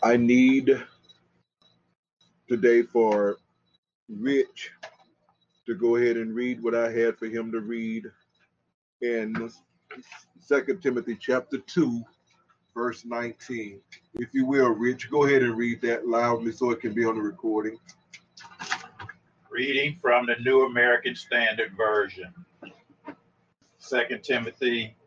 I need today for Rich to go ahead and read what I had for him to read in 2 Timothy chapter 2, verse 19. If you will, Rich, go ahead and read that loudly so it can be on the recording. Reading from the New American Standard Version, 2 Timothy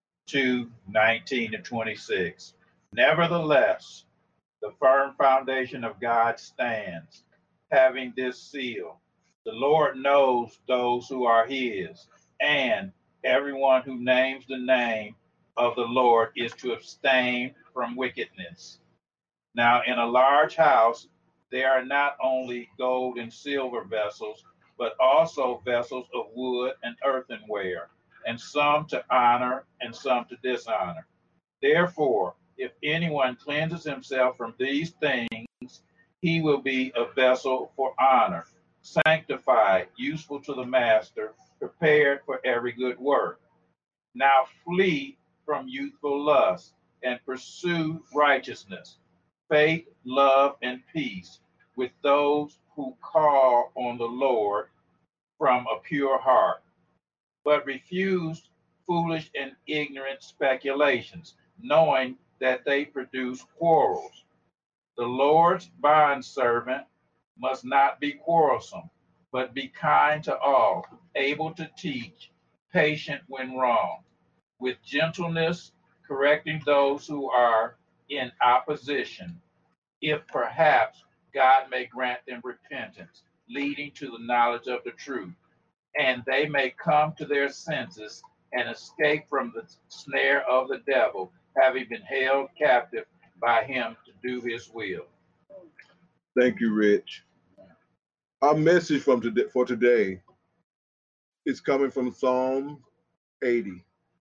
2:19-26. Nevertheless, the firm foundation of God stands, having this seal. The Lord knows those who are his, and everyone who names the name of the Lord is to abstain from wickedness. Now, in a large house, there are not only gold and silver vessels, but also vessels of wood and earthenware, and some to honor and some to dishonor. Therefore, if anyone cleanses himself from these things, he will be a vessel for honor, sanctified, useful to the master, prepared for every good work. Now flee from youthful lust and pursue righteousness, faith, love, and peace with those who call on the Lord from a pure heart, but refuse foolish and ignorant speculations, knowing that they produce quarrels. The Lord's bondservant must not be quarrelsome, but be kind to all, able to teach, patient when wrong, with gentleness correcting those who are in opposition, if perhaps God may grant them repentance, leading to the knowledge of the truth, and they may come to their senses and escape from the snare of the devil, having been held captive by him to do his will. Thank you, Rich. Our message for today is coming from Psalm 80.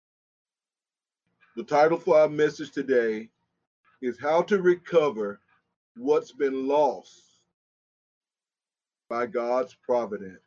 The title for our message today is How to Recover What's Been Lost by God's Providence.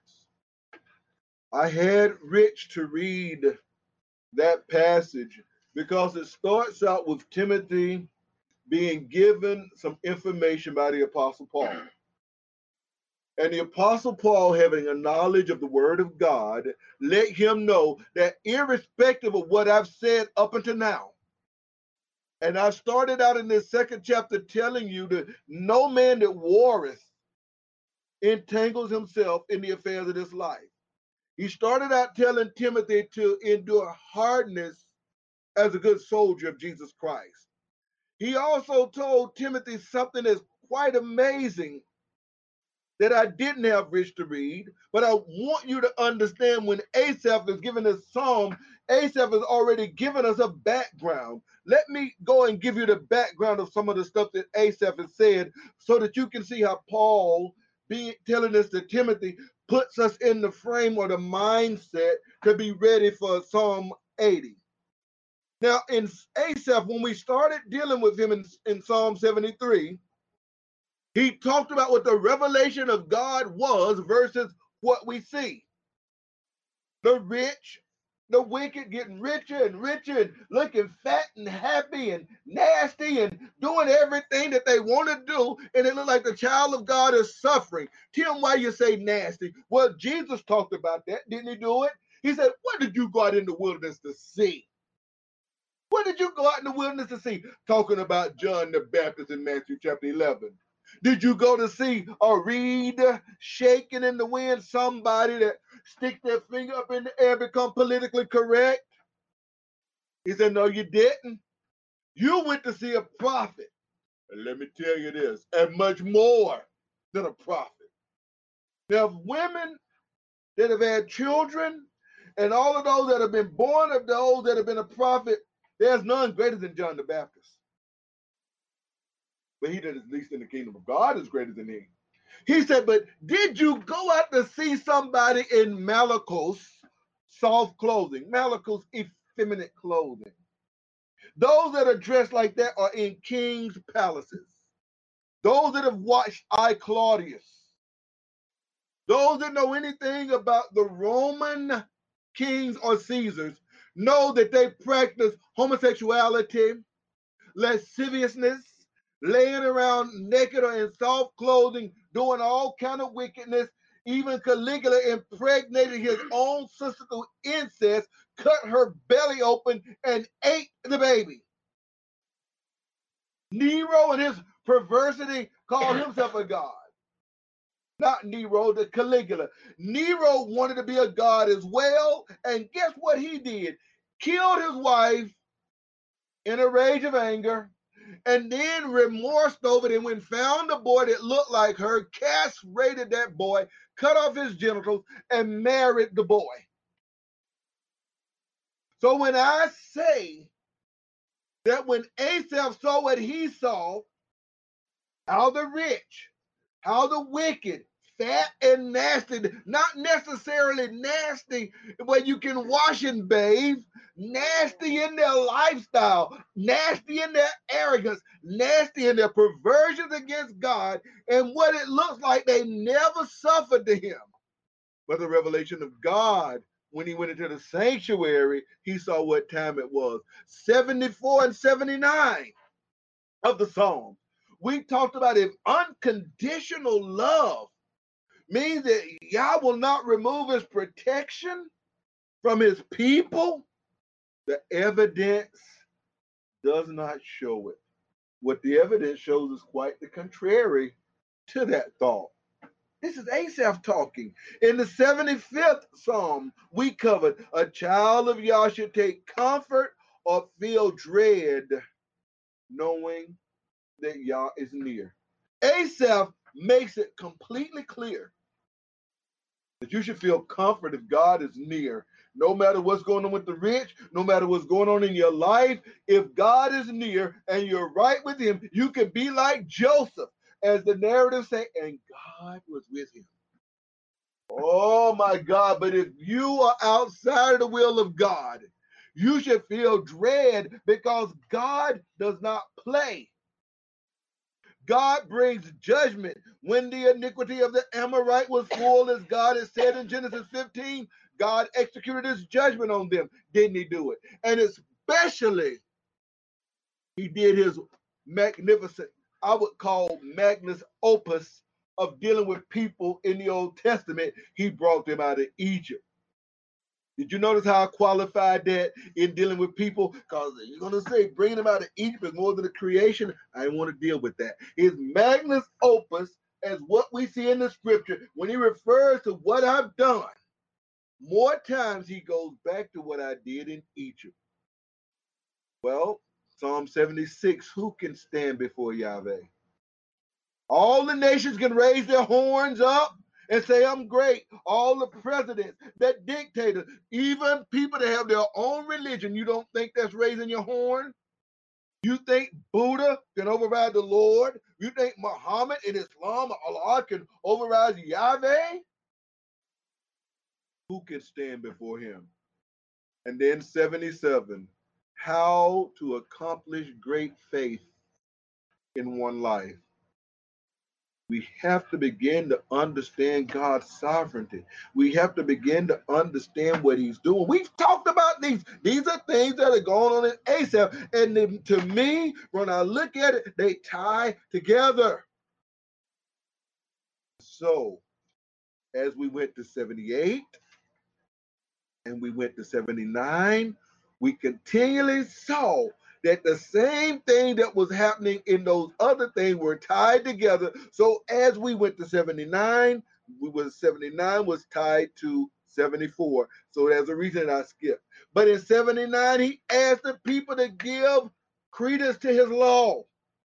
I had Rich to read that passage because it starts out with Timothy being given some information by the Apostle Paul. And the Apostle Paul, having a knowledge of the Word of God, let him know that irrespective of what I've said up until now, and I started out in this second chapter telling you that no man that warreth entangles himself in the affairs of this life. He started out telling Timothy to endure hardness as a good soldier of Jesus Christ. He also told Timothy something that's quite amazing that I didn't have Rich to read, but I want you to understand when Asaph is giving this psalm, Asaph has already given us a background. Let me go and give you the background of some of the stuff that Asaph has said so that you can see how Paul, telling this to Timothy, puts us in the frame or the mindset to be ready for Psalm 80. Now, in Asaph, when we started dealing with him in Psalm 73, he talked about what the revelation of God was versus what we see. The rich, the wicked getting richer and richer and looking fat and happy and nasty and doing everything that they want to do. And it looks like the child of God is suffering. Tim, why you say nasty? Well, Jesus talked about that. Didn't he do it? He said, what did you go out in the wilderness to see? What did you go out in the wilderness to see? Talking about John the Baptist in Matthew chapter 11. Did you go to see a reed shaking in the wind, somebody that stick their finger up in the air, become politically correct? He said, no, you didn't. You went to see a prophet. And let me tell you this, and much more than a prophet. Now, women that have had children and all of those that have been born of those that have been a prophet, there's none greater than John the Baptist. But he that is least in the kingdom of God is greater than he. He said, but did you go out to see somebody in Malachos soft clothing, Malachos effeminate clothing? Those that are dressed like that are in king's palaces. Those that have watched I, Claudius. Those that know anything about the Roman kings or Caesars know that they practice homosexuality, lasciviousness. laying around naked or in soft clothing, doing all kind of wickedness. Even Caligula impregnated his own sister through incest, cut her belly open, and ate the baby. Nero and his perversity called himself a god. Not Nero, the Caligula. Nero wanted to be a god as well, and guess what he did? Killed his wife in a rage of anger, and then remorsed over it, and when found a boy that looked like her, castrated that boy, cut off his genitals, and married the boy. So when I say that when Asaph saw what he saw, how the rich, how the wicked, fat and nasty, not necessarily nasty where you can wash and bathe, nasty in their lifestyle, nasty in their arrogance, nasty in their perversions against God, and what it looks like they never suffered to him. But the revelation of God, when he went into the sanctuary, he saw what time it was. 74 and 79 of the Psalms. We talked about if unconditional love means that Yah will not remove his protection from his people, the evidence does not show it. What the evidence shows is quite the contrary to that thought. This is Asaph talking. In the 75th Psalm, we covered a child of Yah should take comfort or feel dread, knowing that Yah is near. Asaph makes it completely clear that you should feel comfort if God is near. No matter what's going on with the rich, no matter what's going on in your life, if God is near and you're right with him, you can be like Joseph, as the narrative say, and God was with him. Oh my God, but if you are outside of the will of God, you should feel dread because God does not play. God brings judgment. When the iniquity of the Amorite was full, as God has said in Genesis 15, God executed his judgment on them. Didn't he do it? And especially, he did his magnificent, I would call magnus opus of dealing with people in the Old Testament. He brought them out of Egypt. Did you notice how I qualified that in dealing with people? Because you're going to say bringing them out of Egypt is more than a creation. I didn't want to deal with that. His magnus opus, as what we see in the scripture, when he refers to what I've done, more times he goes back to what I did in Egypt. Well, Psalm 76, who can stand before Yahweh? All the nations can raise their horns up and say, I'm great. All the presidents, that dictators, even people that have their own religion, you don't think that's raising your horn? You think Buddha can override the Lord? You think Muhammad and Islam or Allah can override Yahweh? Who can stand before him? And then 77, how to accomplish great faith in one life. We have to begin to understand God's sovereignty. We have to begin to understand what he's doing. We've talked about these. These are things that are going on in Asaph. And to me, when I look at it, they tie together. So, as we went to 78 and we went to 79, we continually saw that the same thing that was happening in those other things were tied together. So as we went to 79, 79 was tied to 74. So there's a reason I skipped. But in 79, he asked the people to give credence to his law.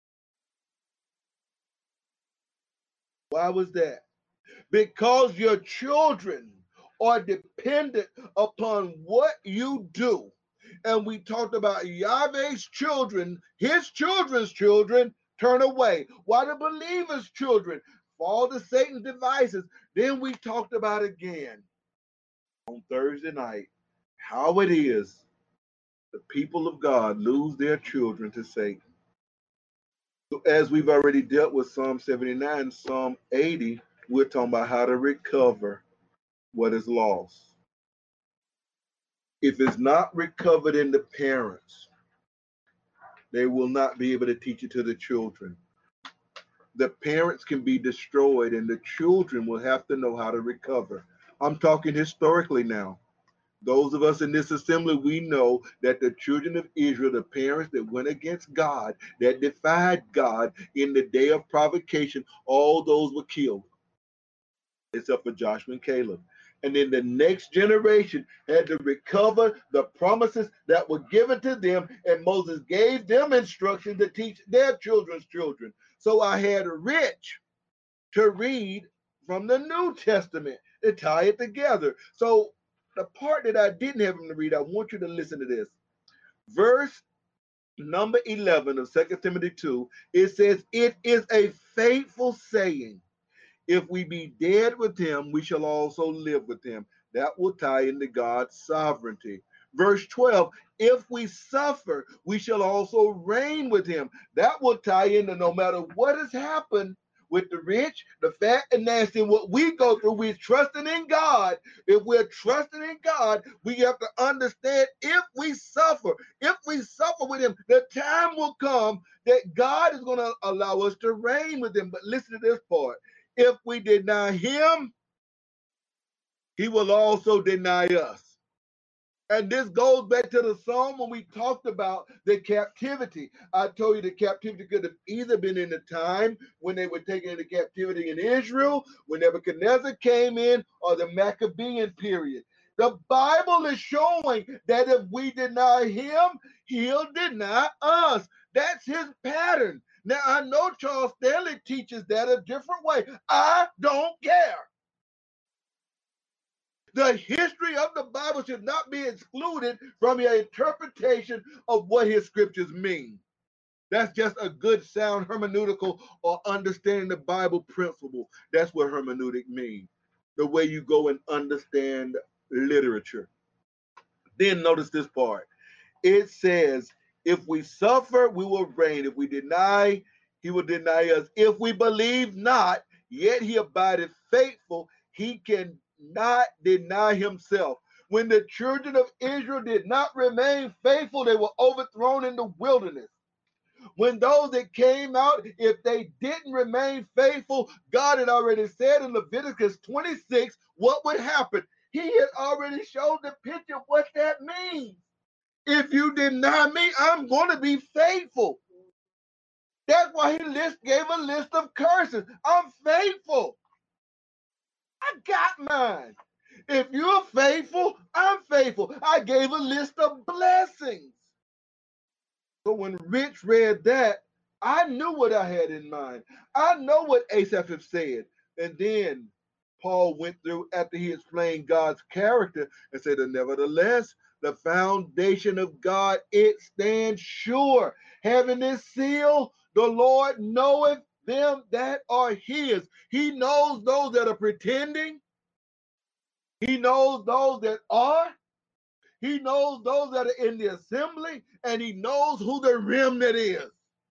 Why was that? Because your children are dependent upon what you do. And we talked about Yahweh's children, his children's children turn away. Why the believers' children fall to Satan's devices. Then we talked about again on Thursday night how it is the people of God lose their children to Satan. So as we've already dealt with Psalm 79, Psalm 80, we're talking about how to recover what is lost. If it's not recovered in the parents, They will not be able to teach it to the children. The parents can be destroyed, and the children will have to know how to recover. I'm talking historically now. Those of us in this assembly, we know that the children of Israel, the parents that went against God, that defied God in the day of provocation, all those were killed, except for Joshua and Caleb. And then the next generation had to recover the promises that were given to them, and Moses gave them instruction to teach their children's children. So I had Rich to read from the New Testament to tie it together. So the part that I didn't have him to read, I want you to listen to this. Verse number 11 of 2 Timothy 2, it says, "It is a faithful saying, if we be dead with him, we shall also live with him." That will tie into God's sovereignty. Verse 12, "If we suffer, we shall also reign with him." That will tie into no matter what has happened with the rich, the fat, and nasty, and what we go through, we're trusting in God. If we're trusting in God, we have to understand if we suffer with him, the time will come that God is going to allow us to reign with him. But listen to this part. If we deny him, he will also deny us. And this goes back to the psalm when we talked about the captivity. I told you the captivity could have either been in the time when they were taken into captivity in Israel, when Nebuchadnezzar came in, or the Maccabean period. The Bible is showing that if we deny him, he'll deny us. That's his pattern. Now, I know Charles Stanley teaches that a different way. I don't care. The history of the Bible should not be excluded from your interpretation of what his scriptures mean. That's just a good sound hermeneutical or understanding the Bible principle. That's what hermeneutic means. The way you go and understand literature. Then notice this part. It says, if we suffer, we will reign. If we deny, he will deny us. If we believe not, yet he abideth faithful. He can not deny himself. When the children of Israel did not remain faithful, they were overthrown in the wilderness. When those that came out, if they didn't remain faithful, God had already said in Leviticus 26 what would happen. He had already showed the picture of what that means. If you deny me, I'm going to be faithful. That's why he gave a list of curses. I'm faithful. I got mine. If you're faithful, I'm faithful. I gave a list of blessings. So when Rich read that, I knew what I had in mind. I know what Asaph had said. And then Paul went through after he explained God's character and said, nevertheless, the foundation of God, it stands sure. Having this seal, the Lord knoweth them that are his. He knows those that are pretending. He knows those that are. He knows those that are in the assembly, and he knows who the remnant is.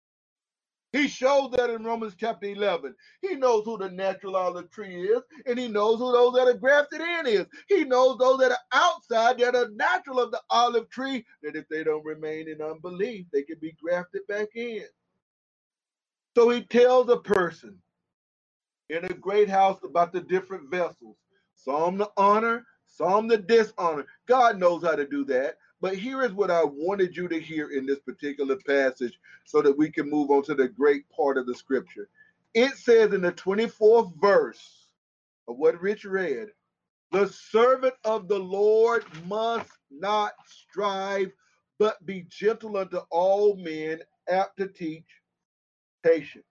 He showed that in Romans chapter 11. He knows who the natural olive tree is, and he knows who those that are grafted in is. He knows those that are outside, that are natural of the olive tree, that if they don't remain in unbelief, they can be grafted back in. So he tells a person in a great house about the different vessels. Some the honor, some the dishonor. God knows how to do that. But here is what I wanted you to hear in this particular passage so that we can move on to the great part of the scripture. It says in the 24th verse of what Rich read, the servant of the Lord must not strive, but be gentle unto all men, apt to teach, patient.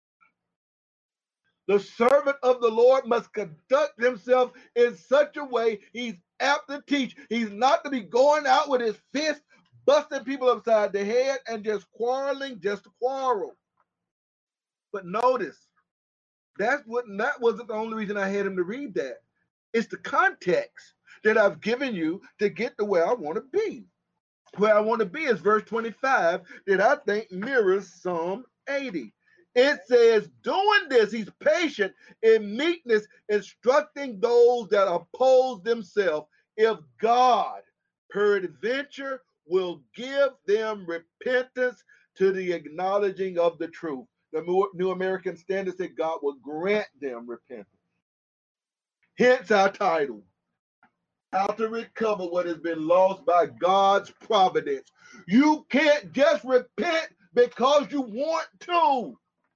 The servant of the Lord must conduct himself in such a way he's apt to teach. He's not to be going out with his fist, busting people upside the head and just quarreling just to quarrel. But notice, that wasn't the only reason I had him to read that. It's the context that I've given you to get to where I want to be. Where I want to be is verse 25 that I think mirrors Psalm 80. It says, doing this, he's patient in meekness, instructing those that oppose themselves, if God peradventure will give them repentance to the acknowledging of the truth. The New American Standard said God will grant them repentance. Hence our title, How to Recover What Has Been Lost by God's Providence. You can't just repent because you want to.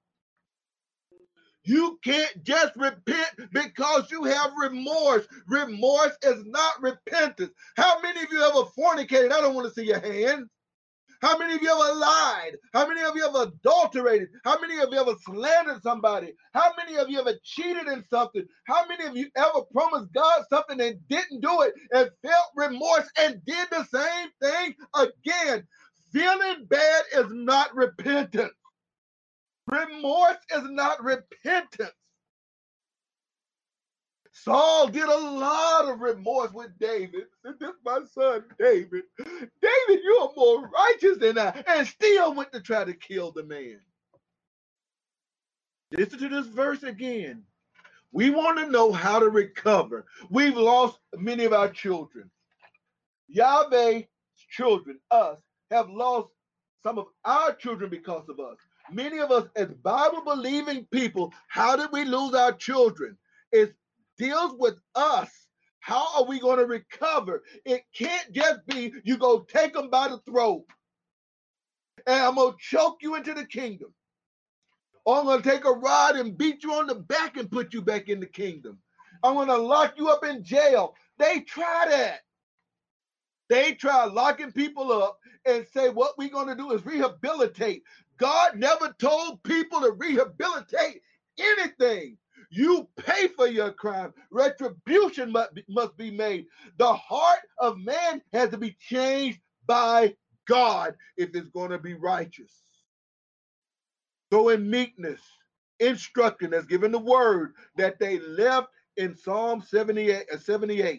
You can't just repent because you have remorse. Remorse is not repentance. How many of you ever fornicated? I don't want to see your hands. How many of you ever lied? How many of you ever adulterated? How many of you ever slandered somebody? How many of you ever cheated in something? How many of you ever promised God something and didn't do it and felt remorse and did the same thing again? Feeling bad is not repentance. Remorse is not repentance. Saul did a lot of remorse with David. This is my son, David. David, you are more righteous than I, and still went to try to kill the man. Listen to this verse again. We want to know how to recover. We've lost many of our children. Yahweh's children, us, have lost some of our children because of us. Many of us, as Bible-believing people, how did we lose our children? It deals with us. How are we going to recover? It can't just be you go take them by the throat and I'm going to choke you into the kingdom. Or I'm going to take a rod and beat you on the back and put you back in the kingdom. I'm going to lock you up in jail. They try that. They try locking people up and say what we're going to do is rehabilitate. God never told people to rehabilitate anything. You pay for your crime. Retribution must be made. The heart of man has to be changed by God if it's going to be righteous. So in meekness, instructing us, given the word that they left in Psalm 78.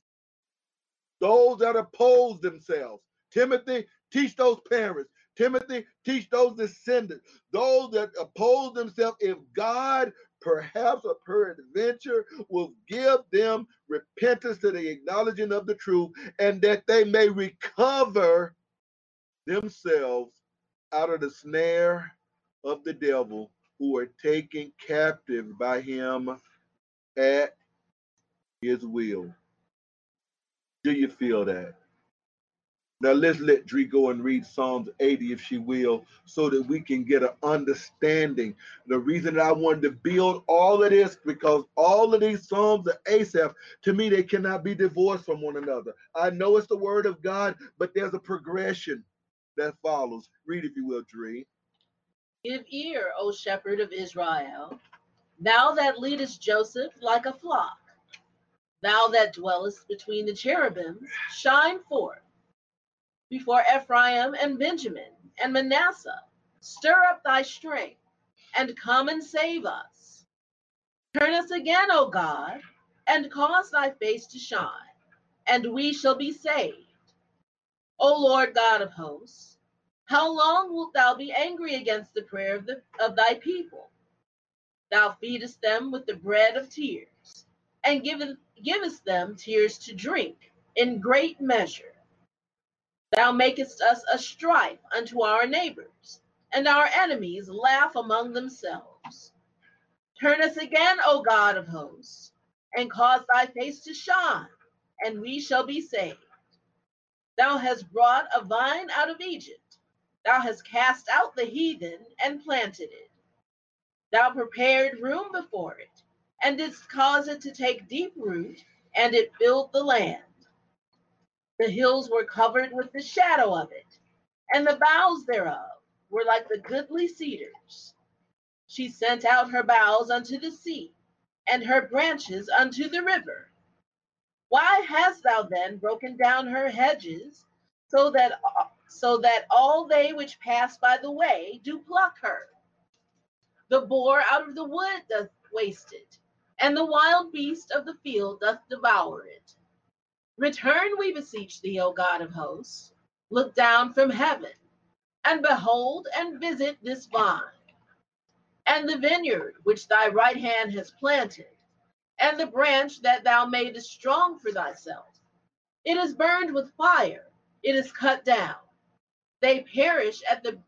Those that oppose themselves. Timothy, teach those parents. Timothy, teach those descendants. Those that oppose themselves, if God perhaps or peradventure will give them repentance to the acknowledging of the truth, and that they may recover themselves out of the snare of the devil, who are taken captive by him at his will. Do you feel that? Now let's let Dree go and read Psalms 80 if she will, so that we can get an understanding. The reason that I wanted to build all of this, because all of these Psalms are Asaph, to me they cannot be divorced from one another. I know it's the word of God, but there's a progression that follows. Read if you will, Dree. Give ear, O shepherd of Israel, thou that leadest Joseph like a flock, thou that dwellest between the cherubims, shine forth. Before Ephraim and Benjamin and Manasseh, stir up thy strength, and come and save us. Turn us again, O God, and cause thy face to shine, and we shall be saved. O Lord God of hosts, how long wilt thou be angry against the prayer of thy people? Thou feedest them with the bread of tears, and givest them tears to drink in great measure. Thou makest us a strife unto our neighbors, and our enemies laugh among themselves. Turn us again, O God of hosts, and cause thy face to shine, and we shall be saved. Thou hast brought a vine out of Egypt. Thou hast cast out the heathen and planted it. Thou prepared room before it, and didst cause it to take deep root, and it filled the land. The hills were covered with the shadow of it, and the boughs thereof were like the goodly cedars. She sent out her boughs unto the sea, and her branches unto the river. Why hast thou then broken down her hedges, so that all they which pass by the way do pluck her? The boar out of the wood doth waste it, and the wild beast of the field doth devour it. Return, we beseech thee, O God of hosts. Look down from heaven, and behold and visit this vine, and the vineyard which thy right hand has planted, and the branch that thou madest strong for thyself. It is burned with fire, it is cut down. They perish at the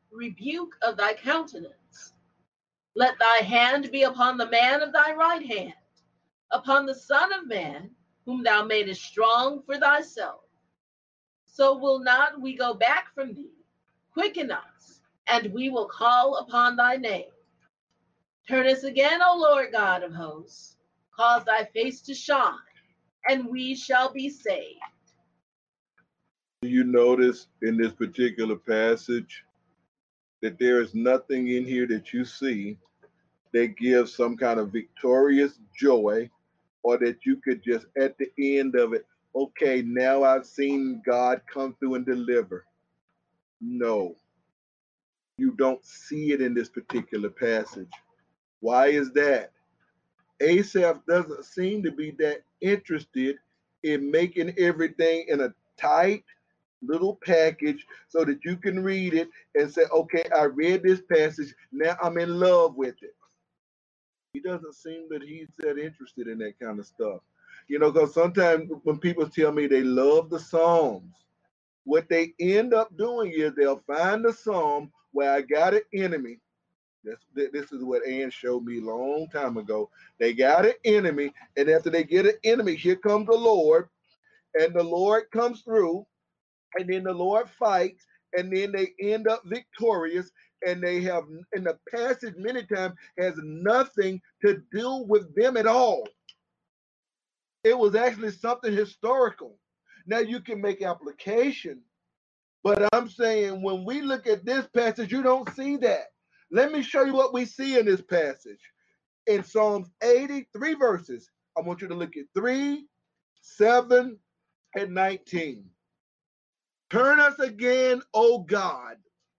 rebuke of thy countenance. Let thy hand be upon the man of thy right hand, upon the Son of Man, whom thou madest strong for thyself. So will not we go back from thee. Quicken us, and we will call upon thy name. Turn us again, O Lord God of hosts. Cause thy face to shine, and we shall be saved. Do you notice in this particular passage that there is nothing in here that you see that gives some kind of victorious joy, or that you could just at the end of it, okay, now I've seen God come through and deliver? No, you don't see it in this particular passage. Why is that? Asaph doesn't seem to be that interested in making everything in a tight little package so that you can read it and say, okay, I read this passage, now I'm in love with it. He doesn't seem that he's that interested in that kind of stuff. You know, because sometimes when people tell me they love the Psalms, what they end up doing is they'll find a Psalm where I got an enemy. This is what Ann showed me a long time ago. They got an enemy, and after they get an enemy, here comes the Lord, and the Lord comes through, and then the Lord fights, and then they end up victorious, and they have, in the passage many times, has nothing to do with them at all. It was actually something historical. Now you can make application, but I'm saying when we look at this passage, you don't see that. Let me show you what we see in this passage. In Psalms 80, 3 verses. I want you to look at 3, 7, and 19. Turn us again, O God.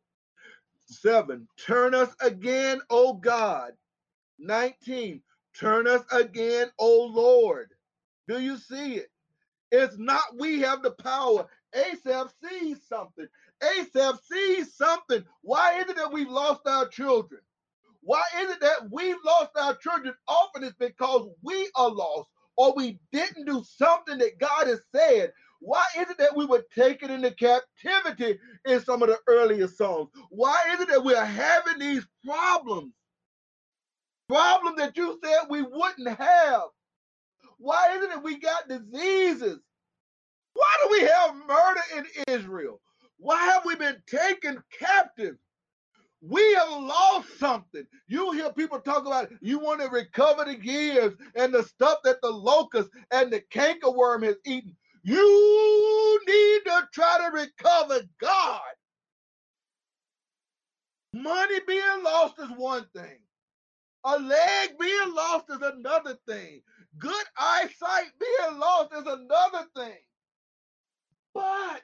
7, turn us again, O God. 19, turn us again, O Lord. Do you see it? It's not we have the power. Asaph sees something. Asaph sees something. Why is it that we've lost our children? Why is it that we've lost our children? Often it's because we are lost, or we didn't do something that God has said. Why is it that we were taken into captivity in some of the earlier songs? Why is it that we are having these problems? Problems that you said we wouldn't have. Why is it that we got diseases? Why do we have murder in Israel? Why have we been taken captive? We have lost something. You hear people talk about you want to recover the years and the stuff that the locust and the cankerworm has eaten. You need to try to recover God. Money being lost is one thing. A leg being lost is another thing. Good eyesight being lost is another thing. But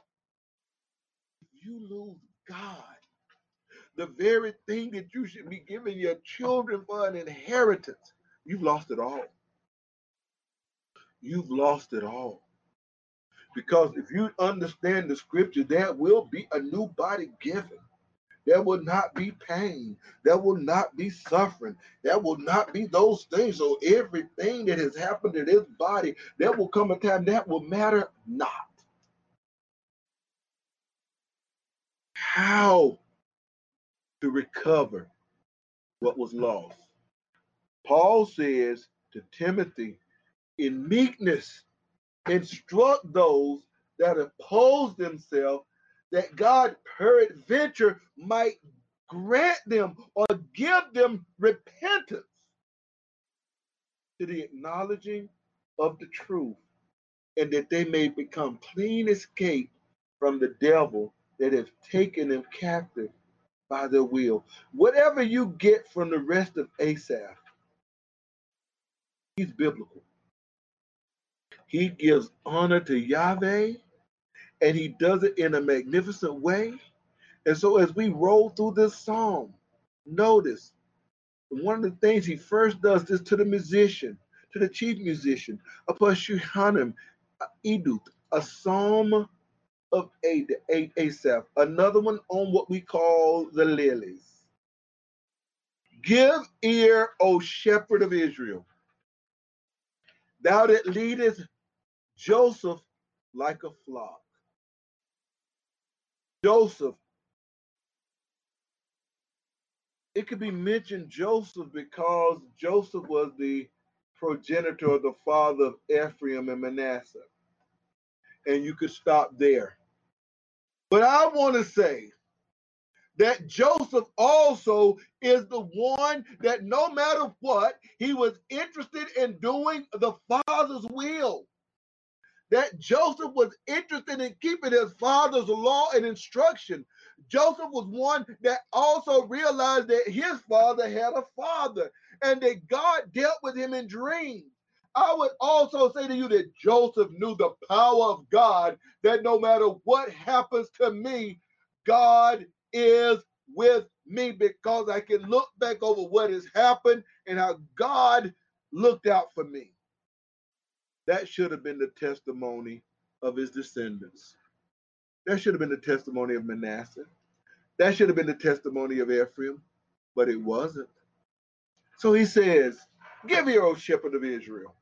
if you lose God, the very thing that you should be giving your children for an inheritance, you've lost it all. You've lost it all. Because if you understand the scripture, there will be a new body given. There will not be pain. There will not be suffering. There will not be those things. So everything that has happened to this body, there will come a time that will matter not. How to recover what was lost. Paul says to Timothy, in meekness, instruct those that oppose themselves, that God peradventure might grant them or give them repentance to the acknowledging of the truth, and that they may become clean escape from the devil that has taken them captive by their will. Whatever you get from the rest of Asaph, he's biblical. He gives honor to Yahweh, and he does it in a magnificent way. And so as we roll through this psalm, notice one of the things he first does is to the musician, to the chief musician, a Pashuhanim, Edut, a psalm of Asaph, another one on what we call the lilies. Give ear, O shepherd of Israel, thou that leadest Joseph like a flock. Joseph, it could be mentioned Joseph because Joseph was the progenitor of the father of Ephraim and Manasseh. And you could stop there. But I want to say that Joseph also is the one that no matter what, he was interested in doing the Father's will. That Joseph was interested in keeping his father's law and instruction. Joseph was one that also realized that his father had a father and that God dealt with him in dreams. I would also say to you that Joseph knew the power of God, that no matter what happens to me, God is with me because I can look back over what has happened and how God looked out for me. That should have been the testimony of his descendants. That should have been the testimony of Manasseh. That should have been the testimony of Ephraim, but it wasn't. So he says, give ear, O shepherd of Israel.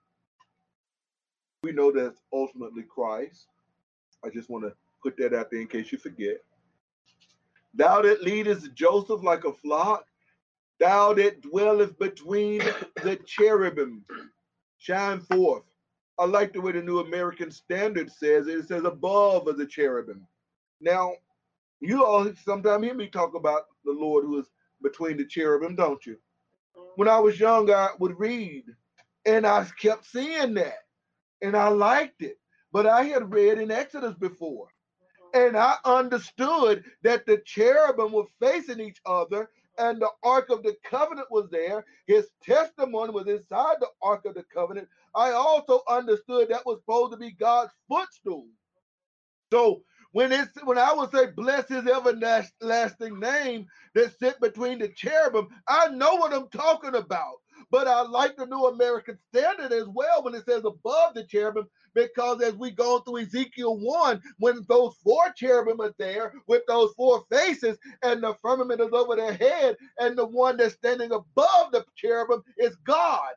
We know that's ultimately Christ. I just want to put that out there in case you forget. Thou that leadest Joseph like a flock, thou that dwellest between the cherubim, shine forth. I like the way the New American Standard says it. It says above the cherubim. Now, you all sometimes hear me talk about the Lord who is between the cherubim, don't you? When I was young, I would read, and I kept seeing that, and I liked it. But I had read in Exodus before, and I understood that the cherubim were facing each other, and the Ark of the Covenant was there. His testimony was inside the Ark of the Covenant. I also understood that was supposed to be God's footstool. So when I would say bless his everlasting name that sit between the cherubim, I know what I'm talking about. But I like the New American Standard as well when it says above the cherubim, because as we go through Ezekiel 1, when those four cherubim are there with those four faces and the firmament is over their head, and the one that's standing above the cherubim is God.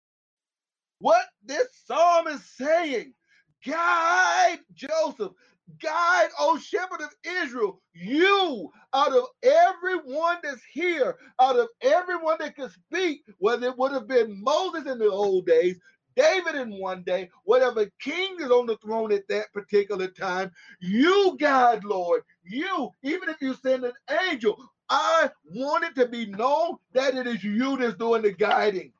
What this psalm is saying, guide Joseph, guide, O shepherd of Israel, you out of everyone that's here, out of everyone that can speak, whether it would have been Moses in the old days, David in one day, whatever king is on the throne at that particular time, you guide, Lord, you, even if you send an angel, I want it to be known that it is you that's doing the guiding.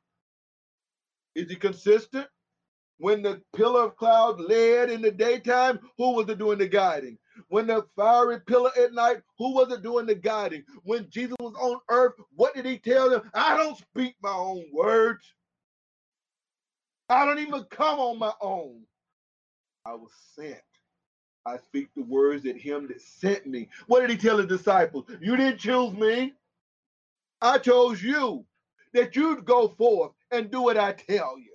Is he consistent? When the pillar of cloud led in the daytime, who was it doing the guiding? When the fiery pillar at night, who was it doing the guiding? When Jesus was on earth, what did he tell them? I don't speak my own words. I don't even come on my own. I was sent. I speak the words that him that sent me. What did he tell the disciples? You didn't choose me. I chose you, that you'd go forth and do what I tell you.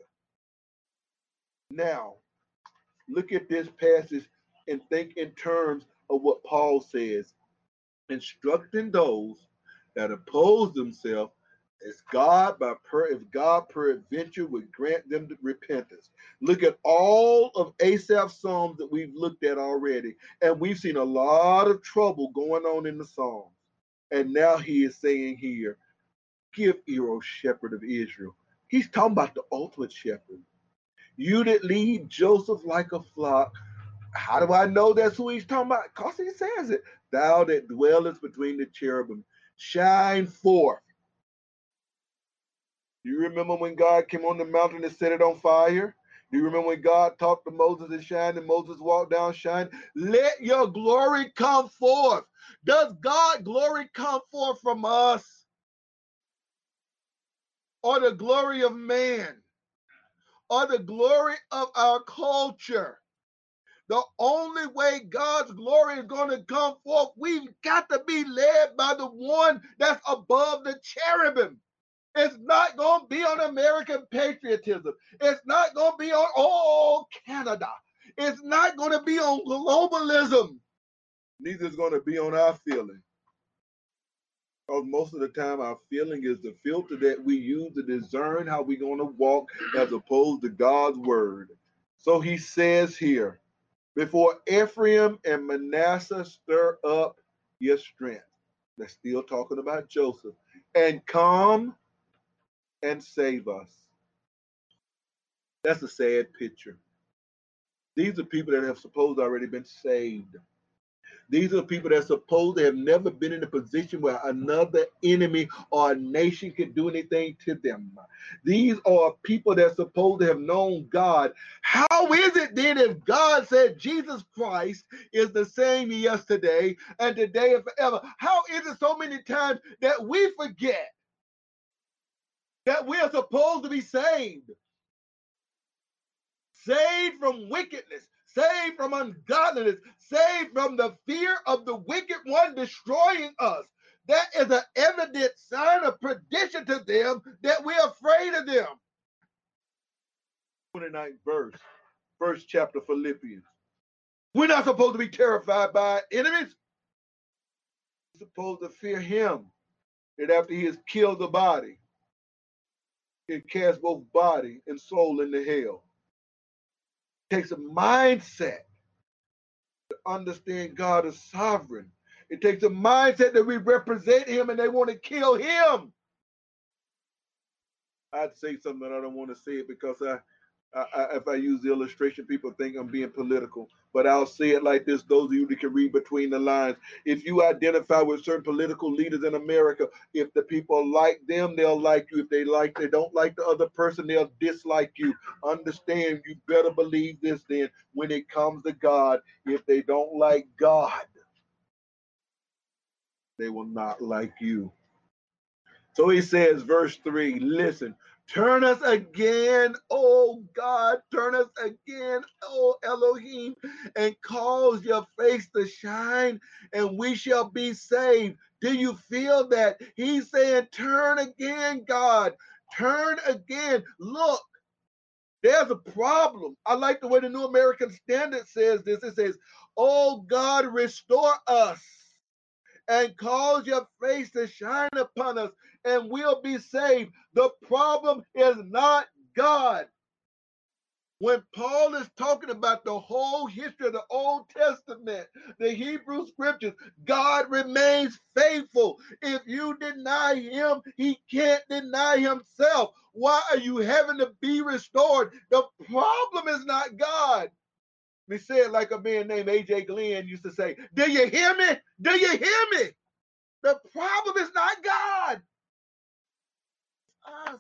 Now, look at this passage and think in terms of what Paul says, instructing those that oppose themselves as if God peradventure would grant them repentance. Look at all of Asaph's psalms that we've looked at already, and we've seen a lot of trouble going on in the psalms. And now he is saying here, give ear, O shepherd of Israel. He's talking about the ultimate shepherd. You that lead Joseph like a flock. How do I know that's who he's talking about? Because he says it. Thou that dwellest between the cherubim, shine forth. Do you remember when God came on the mountain and set it on fire? Do you remember when God talked to Moses and shined and Moses walked down, shine? Let your glory come forth. Does God's glory come forth from us? Or the glory of man? Or the glory of our culture? The only way God's glory is going to come forth, we've got to be led by the one that's above the cherubim. It's not going to be on American patriotism. It's not going to be on, Canada. It's not going to be on globalism. Neither is going to be on our feeling. Because most of the time, our feeling is the filter that we use to discern how we're going to walk as opposed to God's word. So he says here, before Ephraim and Manasseh stir up your strength. They're still talking about Joseph. and come and save us. That's a sad picture. These are people that have supposed already been saved. These are people that supposed to have never been in a position where another enemy or a nation could do anything to them. These are people that supposed to have known God. How is it then if God said Jesus Christ is the same yesterday and today and forever? How is it so many times that we forget that we are supposed to be saved? Saved from wickedness, saved from ungodliness, saved from the fear of the wicked one destroying us. That is an evident sign of perdition to them that we're afraid of them. 29th verse, first chapter Philippians. We're not supposed to be terrified by our enemies. We're supposed to fear him, that after he has killed the body, he cast both body and soul into hell. It takes a mindset to understand God is sovereign. It takes a mindset that we represent him and they want to kill him. I'd say something, I don't want to say it because if I use the illustration, people think I'm being political. But I'll say it like this, those of you that can read between the lines. If you identify with certain political leaders in America, if the people like them, they'll like you. If they don't like the other person, they'll dislike you. Understand, you better believe this then, when it comes to God, if they don't like God, they will not like you. So he says, verse 3, listen, turn us again, oh God, turn us again, oh Elohim, and cause your face to shine, and we shall be saved. Do you feel that? He's saying, turn again, God, turn again. Look, there's a problem. I like the way the New American Standard says this. It says, oh God, restore us and cause your face to shine upon us, and we'll be saved. The problem is not God. When Paul is talking about the whole history of the Old Testament, the Hebrew scriptures, God remains faithful. If you deny him, he can't deny himself. Why are you having to be restored? The problem is not God. Let me say it like a man named A.J. Glenn used to say, do you hear me? Do you hear me? The problem is not God. It's us.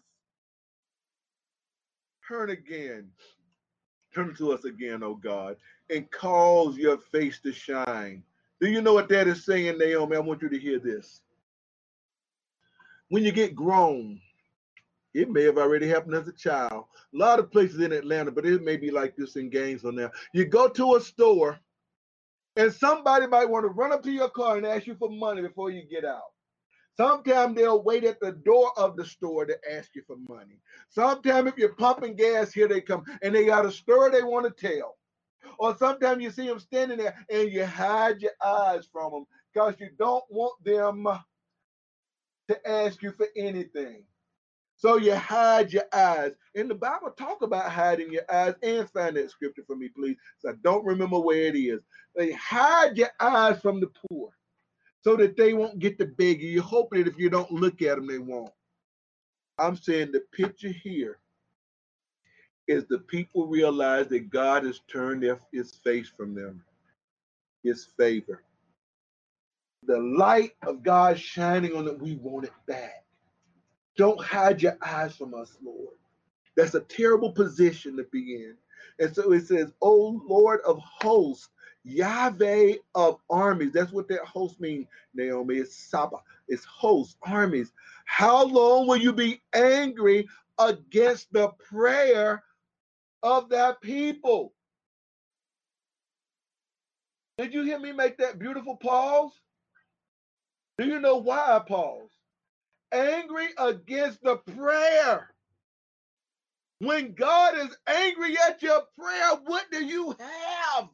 Turn again. Turn to us again, oh God, and cause your face to shine. Do you know what that is saying, Naomi? I want you to hear this. When you get grown, it may have already happened as a child. A lot of places in Atlanta, but it may be like this in Gainesville now. You go to a store, and somebody might want to run up to your car and ask you for money before you get out. Sometimes they'll wait at the door of the store to ask you for money. Sometimes if you're pumping gas, here they come, and they got a story they want to tell. Or sometimes you see them standing there and you hide your eyes from them because you don't want them to ask you for anything. So you hide your eyes. And the Bible talk about hiding your eyes, and find that scripture for me, please. So I don't remember where it is. They hide your eyes from the poor so that they won't get to beg you. You hope that if you don't look at them, they won't. I'm saying the picture here is the people realize that God has turned his face from them, his favor. The light of God shining on it, we want it back. Don't hide your eyes from us, Lord. That's a terrible position to be in. And so it says, oh Lord of hosts, Yahweh of armies. That's what that host means, Naomi. It's Saba. It's hosts, armies. How long will you be angry against the prayer of that people? Did you hear me make that beautiful pause? Do you know why I pause? Angry against the prayer. When God is angry at your prayer, what do you have?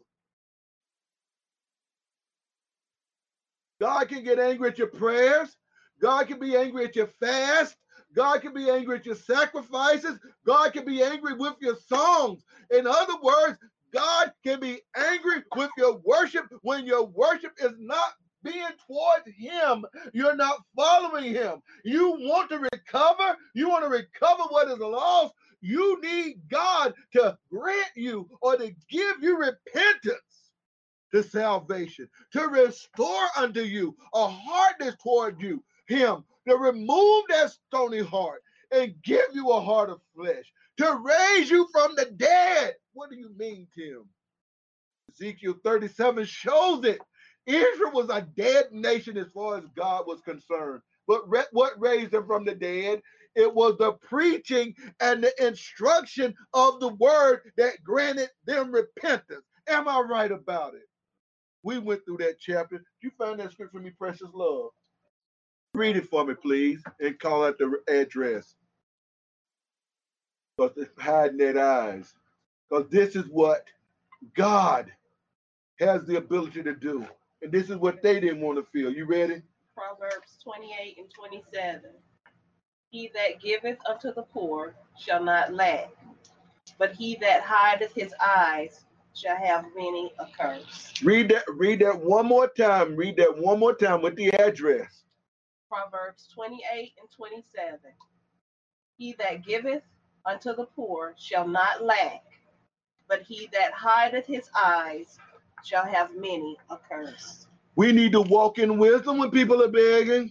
God can get angry at your prayers. God can be angry at your fast. God can be angry at your sacrifices. God can be angry with your songs. In other words, God can be angry with your worship when your worship is not being towards him, you're not following him. You want to recover, you want to recover what is lost, you need God to grant you or to give you repentance to salvation, to restore unto you a hardness toward him, to remove that stony heart and give you a heart of flesh, to raise you from the dead. What do you mean, Tim? Ezekiel 37 shows it. Israel was a dead nation as far as God was concerned. But what raised them from the dead? It was the preaching and the instruction of the word that granted them repentance. Am I right about it? We went through that chapter. You found that scripture for me, precious love? Read it for me, please, and call out the address. Because it's hiding their eyes. Because this is what God has the ability to do. And this is what they didn't want to feel. You ready? Proverbs 28 and 27. He that giveth unto the poor shall not lack, but he that hideth his eyes shall have many a curse. Read that one more time. Read that one more time with the address. Proverbs 28 and 27. He that giveth unto the poor shall not lack, but he that hideth his eyes shall have many a curse. We need to walk in wisdom when people are begging.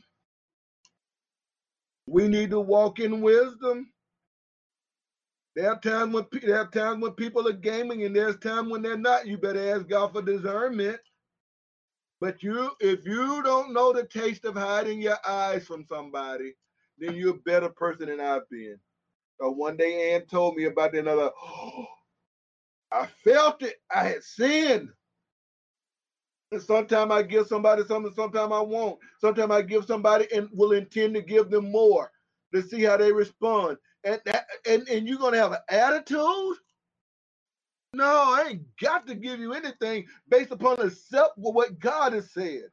We need to walk in wisdom. There are times when people are gaming, and there's times when they're not. You better ask God for discernment. But if you don't know the taste of hiding your eyes from somebody, then you're a better person than I've been. So one day Ann told me about another. Oh, I felt it. I had sinned. And sometimes I give somebody something, sometimes I won't. Sometimes I give somebody and will intend to give them more to see how they respond. And you're gonna have an attitude? No, I ain't got to give you anything based upon what God has said.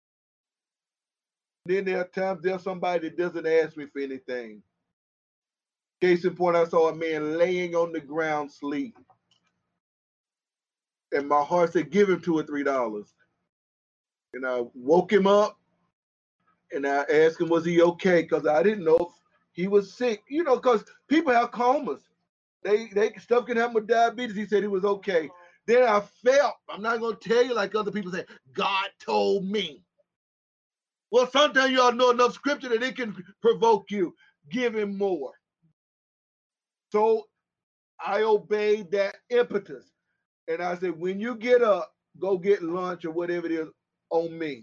Then there are times there's somebody that doesn't ask me for anything. Case in point, I saw a man laying on the ground sleep. And my heart said, give him $2 or $3. And I woke him up and I asked him, was he okay? Because I didn't know if he was sick. You know, because people have comas. Stuff can happen with diabetes. He said he was okay. Then I felt, I'm not going to tell you like other people say, God told me. Well, sometimes y'all know enough scripture that it can provoke you. Give him more. So I obeyed that impetus. And I said, when you get up, go get lunch or whatever it is on me.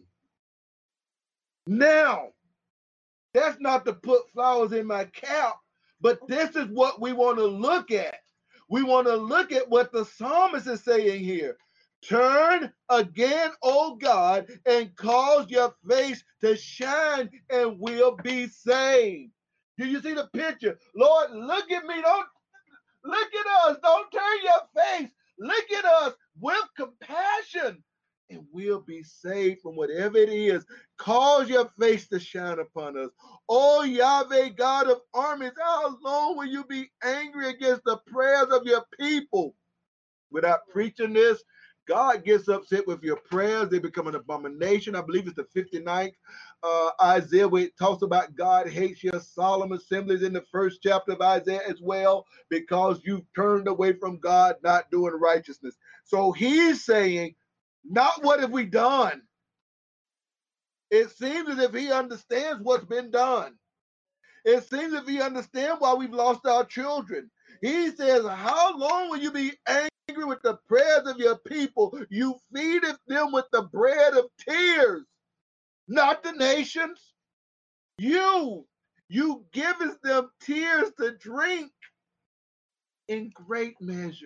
Now, that's not to put flowers in my cap, but this is what we want to look at. We want to look at what the psalmist is saying here. Turn again, O God, and cause your face to shine, and we'll be saved. Do you see the picture? Lord, look at me. Don't look at us. Don't turn your face. Look at us with compassion, and we'll be saved from whatever it is. Cause your face to shine upon us. Oh, Yahweh, God of armies, how long will you be angry against the prayers of your people? Without preaching this, God gets upset with your prayers. They become an abomination. I believe it's the 59th Isaiah, where it talks about God hates your solemn assemblies in the first chapter of Isaiah as well, because you've turned away from God, not doing righteousness. So he's saying, not what have we done. It seems as if he understands what's been done. It seems as if he understands why we've lost our children. He says, how long will you be angry with the prayers of your people? You feedeth them with the bread of tears, not the nations. You giveth them tears to drink in great measure.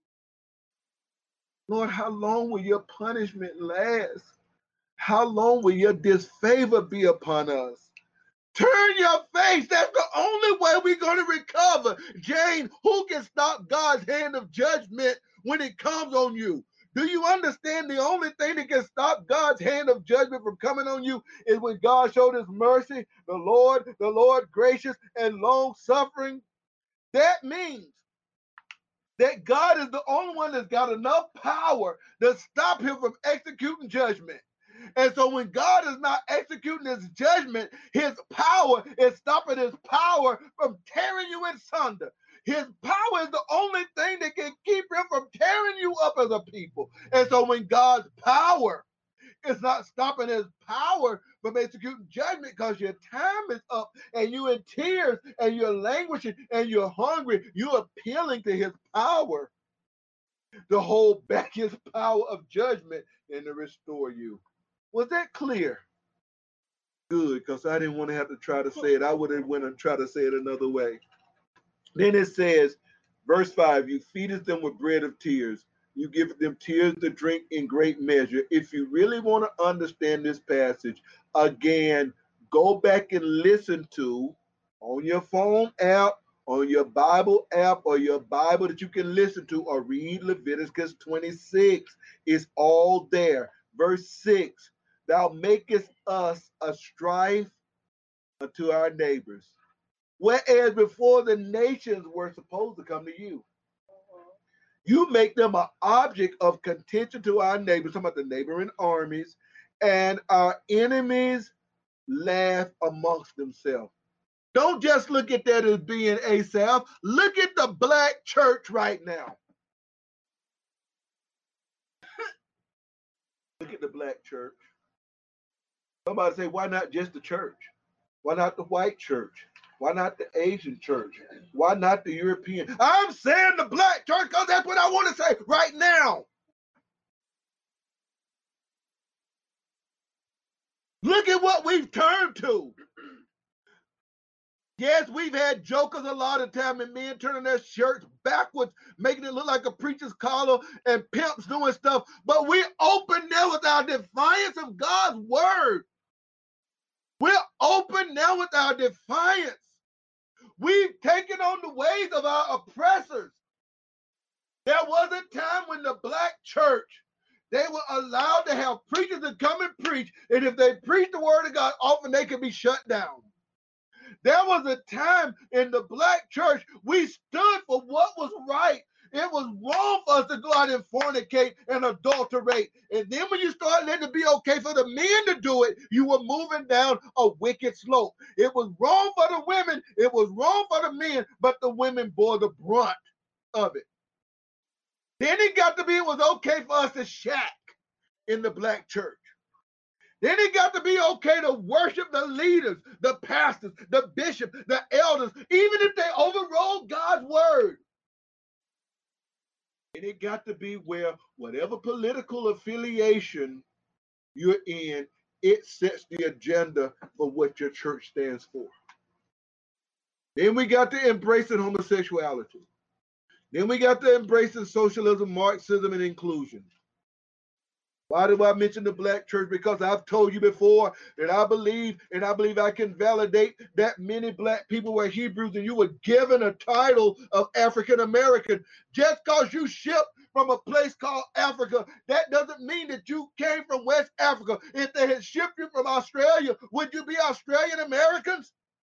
Lord, how long will your punishment last? How long will your disfavor be upon us? Turn your face. That's the only way we're going to recover. Jane, who can stop God's hand of judgment when it comes on you? Do you understand the only thing that can stop God's hand of judgment from coming on you is when God showed his mercy, the Lord gracious and long suffering? That means that God is the only one that's got enough power to stop him from executing judgment. And so when God is not executing his judgment, his power is stopping his power from tearing you in sunder. His power is the only thing that can keep him from tearing you up as a people. And so when God's power is not stopping his power from executing judgment because your time is up and you're in tears and you're languishing and you're hungry, you're appealing to his power to hold back his power of judgment and to restore you. Was that clear? Good, because I didn't want to have to try to say it. I would have went and tried to say it another way. Then it says, verse 5, you feedeth them with bread of tears. You give them tears to drink in great measure. If you really want to understand this passage, again, go back and listen to on your phone app, on your Bible app, or your Bible that you can listen to, or read Leviticus 26. It's all there. Verse 6, thou makest us a strife unto our neighbors. Whereas before the nations were supposed to come to you. You make them an object of contention to our neighbors, talking about the neighboring armies, and our enemies laugh amongst themselves. Don't just look at that as being Asaph. Look at the black church right now. Look at the black church. Somebody say, why not just the church? Why not the white church? Why not the Asian church? Why not the European? I'm saying the black church because that's what I want to say right now. Look at what we've turned to. Yes, we've had jokers a lot of time and men turning their shirts backwards, making it look like a preacher's collar and pimps doing stuff. But we're open now with our defiance of God's word. We're open now with our defiance. We've taken on the ways of our oppressors. There was a time when the black church, they were allowed to have preachers that come and preach, and if they preached the word of God, often they could be shut down. There was a time in the black church we stood for what was right. It was wrong for us to go out and fornicate and adulterate. And then when you start letting it be okay for the men to do it, you were moving down a wicked slope. It was wrong for the women. It was wrong for the men, but the women bore the brunt of it. Then it got to be it was okay for us to shack in the black church. Then it got to be okay to worship the leaders, the pastors, the bishops, the elders, even if they overrode God's word. And it got to be where whatever political affiliation you're in, it sets the agenda for what your church stands for. Then we got to embracing homosexuality. Then we got to embracing socialism, Marxism, and inclusion. Why do I mention the black church? Because I've told you before that I believe, and I believe I can validate that many black people were Hebrews and you were given a title of African American. Just because you shipped from a place called Africa, that doesn't mean that you came from West Africa. If they had shipped you from Australia, would you be Australian Americans?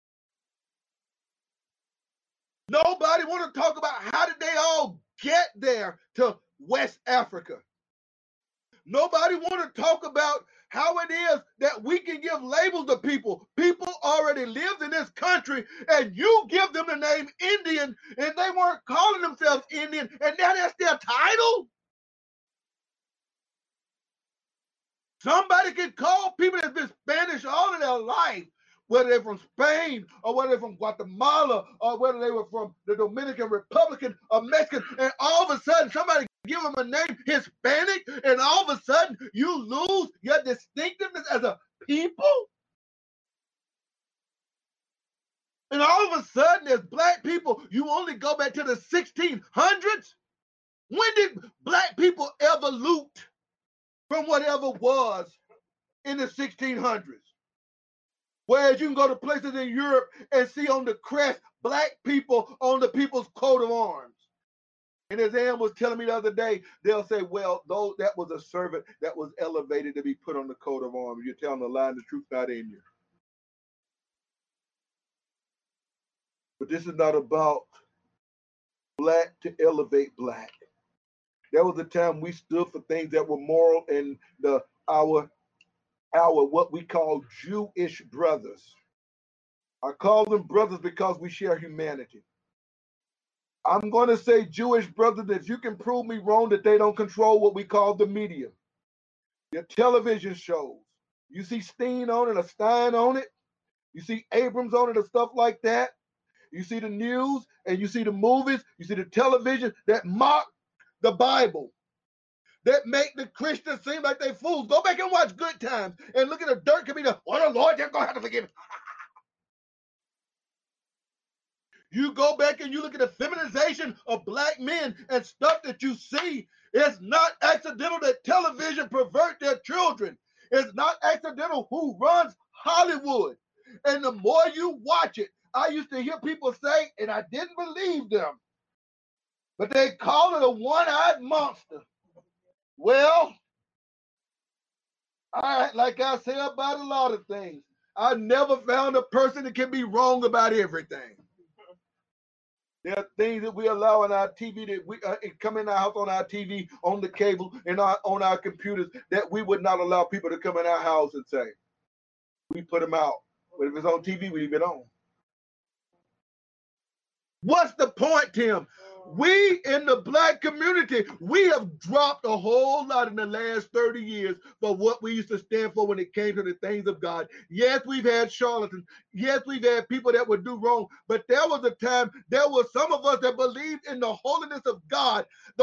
Nobody want to talk about how did they all get there to West Africa. Nobody want to talk about how it is that we can give labels to people. People already lived in this country, and you give them the name Indian, and they weren't calling themselves Indian, and now that's their title? Somebody can call people that's been Spanish all of their life, whether they're from Spain, or whether they're from Guatemala, or whether they were from the Dominican Republic or Mexican, and all of a sudden somebody give them a name Hispanic, and all of a sudden you lose your distinctiveness as a people? And all of a sudden as black people, you only go back to the 1600s? When did black people ever loot from whatever was in the 1600s? Whereas you can go to places in Europe and see on the crest black people on the people's coat of arms. And as Ann was telling me the other day, they'll say, well, though that was a servant that was elevated to be put on the coat of arms. You're telling the lie and the truth not in you. But this is not about black to elevate black. There was a time we stood for things that were moral, and our our what we call Jewish brothers. I call them brothers because we share humanity. I'm going to say Jewish brothers that you can prove me wrong that they don't control what we call the media, your television shows. You see Steen on it or Stein on it. You see Abrams on it or stuff like that. You see the news and you see the movies. You see the television that mock the Bible, that make the Christians seem like they fools. Go back and watch Good Times and look at the dirt can be the, oh, the Lord, they're going to have to forgive me. You go back and you look at the feminization of black men and stuff that you see. It's not accidental that television pervert their children. It's not accidental who runs Hollywood. And the more you watch it, I used to hear people say, and I didn't believe them, but they call it a one-eyed monster. Well, like I say about a lot of things, I never found a person that can be wrong about everything. There are things that we allow on our TV that we come in our house on our TV, on the cable, and on our computers that we would not allow people to come in our house and say. We put them out. But if it's on TV, we leave it on. What's the point, Tim? We in the black community, we have dropped a whole lot in the last 30 years for what we used to stand for when it came to the things of God. Yes, we've had charlatans. Yes, we've had people that would do wrong. But there was a time, there were some of us that believed in the holiness of God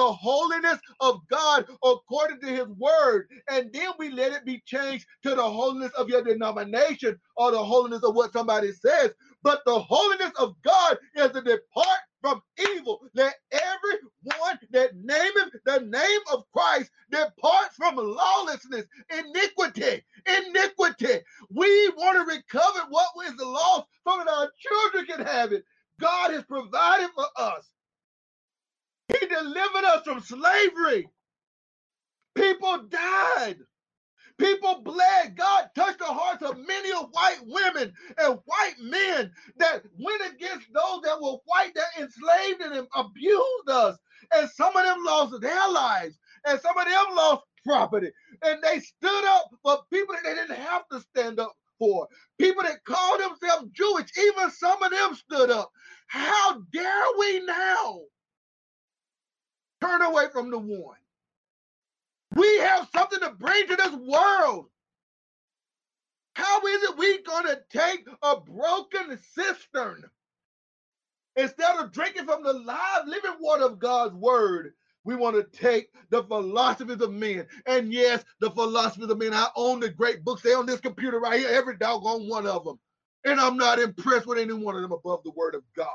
according to his word. And then we let it be changed to the holiness of your denomination or the holiness of what somebody says. But the holiness of God is to depart from evil. Let everyone that nameth the name of Christ depart from lawlessness, iniquity. We want to recover what was lost so that our children can have it. God has provided for us. He delivered us from slavery. People died. People bled. God touched the hearts of many of white women and white men that went against those that were white, that enslaved and abused us. And some of them lost their lives. And some of them lost property. And they stood up for people that they didn't have to stand up for. People that called themselves Jewish, even some of them stood up. How dare we now turn away from the one? We have something to bring to this world. How is it we going to take a broken cistern instead of drinking from the live living water of God's word? We want to take the philosophies of men. And yes, the philosophies of men. I own the great books. They're on this computer right here, every doggone one of them. And I'm not impressed with any one of them above the word of God.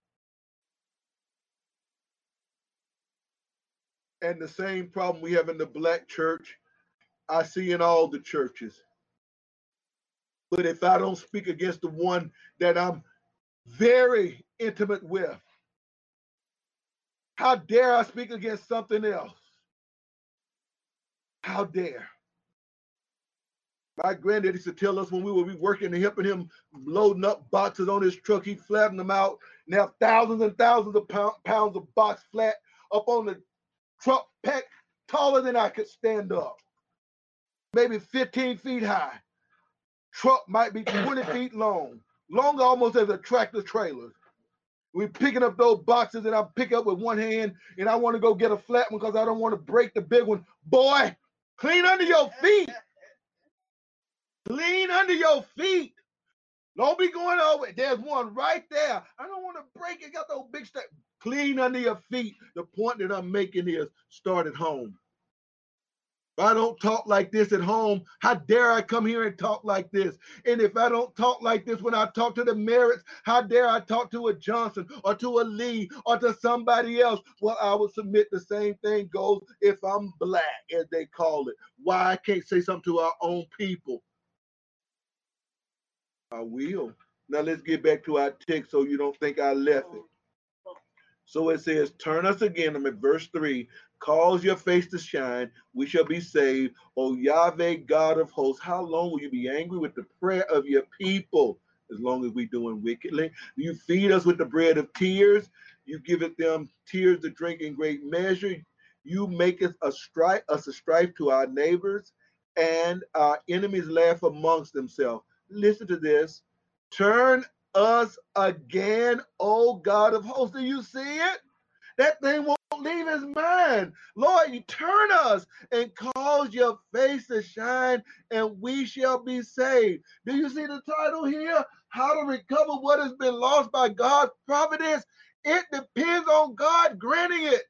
And the same problem we have in the black church, I see in all the churches. But if I don't speak against the one that I'm very intimate with, how dare I speak against something else? How dare? My granddad used to tell us when we would be working and helping him loading up boxes on his truck, he'd flatten them out and have thousands and thousands of pounds of box flat up on the truck, packed taller than I could stand up, maybe 15 feet high. Truck might be 20 feet long almost as a tractor trailer. We're picking up those boxes and I pick up with one hand and I want to go get a flat one because I don't want to break the big one. Boy, clean under your feet. Clean under your feet. Don't be going over. There's one right there. I don't want to break it. Got those big steps. Clean under your feet. The point that I'm making is start at home. If I don't talk like this at home, how dare I come here and talk like this? And if I don't talk like this when I talk to the Merritts, how dare I talk to a Johnson or to a Lee or to somebody else? Well, I would submit the same thing goes if I'm black, as they call it. Why I can't say something to our own people? I will. Now let's get back to our text so you don't think I left it. So it says, turn us again. I'm at verse 3. Cause your face to shine. We shall be saved. O Yahweh, God of hosts, how long will you be angry with the prayer of your people? As long as we doing wickedly. You feed us with the bread of tears. You giveth them tears to drink in great measure. You make us a strife to our neighbors and our enemies laugh amongst themselves. Listen to this. Turn us again, O God of hosts. Do you see it? That thing won't leave his mind. Lord, you turn us and cause your face to shine, and we shall be saved. Do you see the title here? How to recover what has been lost by God's providence. It depends on God granting it.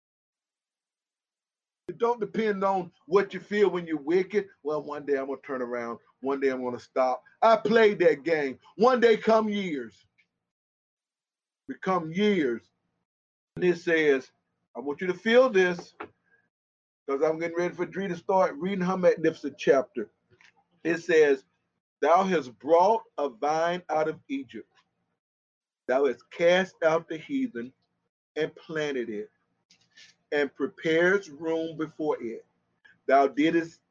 It don't depend on what you feel when you're wicked. Well, one day I'm going to turn around. One day I'm going to stop. I played that game. One day come years. Become years. And it says, I want you to feel this because I'm getting ready for Dree to start reading her magnificent chapter. It says, thou hast brought a vine out of Egypt. Thou hast cast out the heathen and planted it and prepares room before it. Thou didst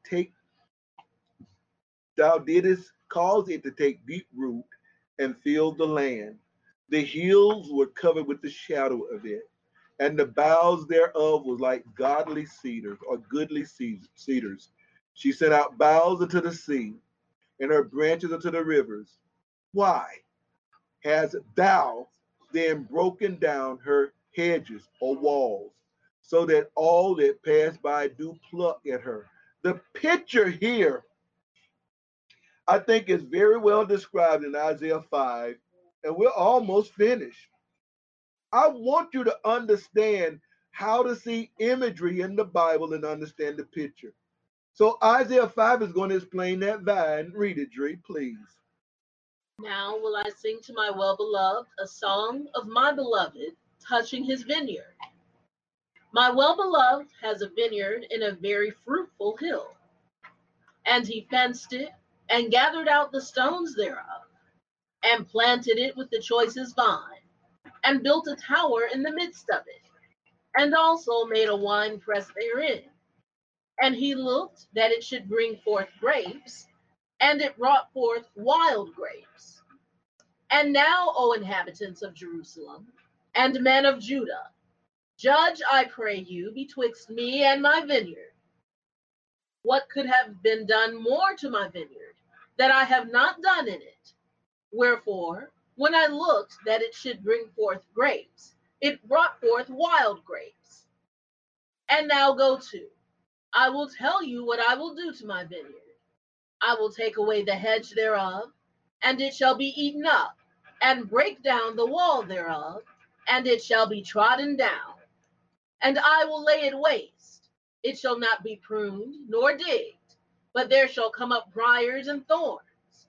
cause it to take deep root and fill the land. The hills were covered with the shadow of it, and the boughs thereof was like godly cedars or goodly cedars. She sent out boughs into the sea, and her branches into the rivers. Why hast thou then broken down her hedges or walls, so that all that pass by do pluck at her? The picture here, I think, is very well described in Isaiah 5, and we're almost finished. I want you to understand how to see imagery in the Bible and understand the picture. So Isaiah 5 is going to explain that vine. Read it, Dree, please. Now will I sing to my well-beloved a song of my beloved touching his vineyard. My well-beloved has a vineyard in a very fruitful hill, and he fenced it and gathered out the stones thereof, and planted it with the choicest vine, and built a tower in the midst of it, and also made a wine press therein. And he looked that it should bring forth grapes, and it brought forth wild grapes. And now, O inhabitants of Jerusalem, and men of Judah, judge, I pray you, betwixt me and my vineyard. What could have been done more to my vineyard, that I have not done in it? Wherefore, when I looked that it should bring forth grapes, it brought forth wild grapes. And now go to, I will tell you what I will do to my vineyard. I will take away the hedge thereof, and it shall be eaten up, and break down the wall thereof, and it shall be trodden down. And I will lay it waste. It shall not be pruned nor digged, but there shall come up briars and thorns.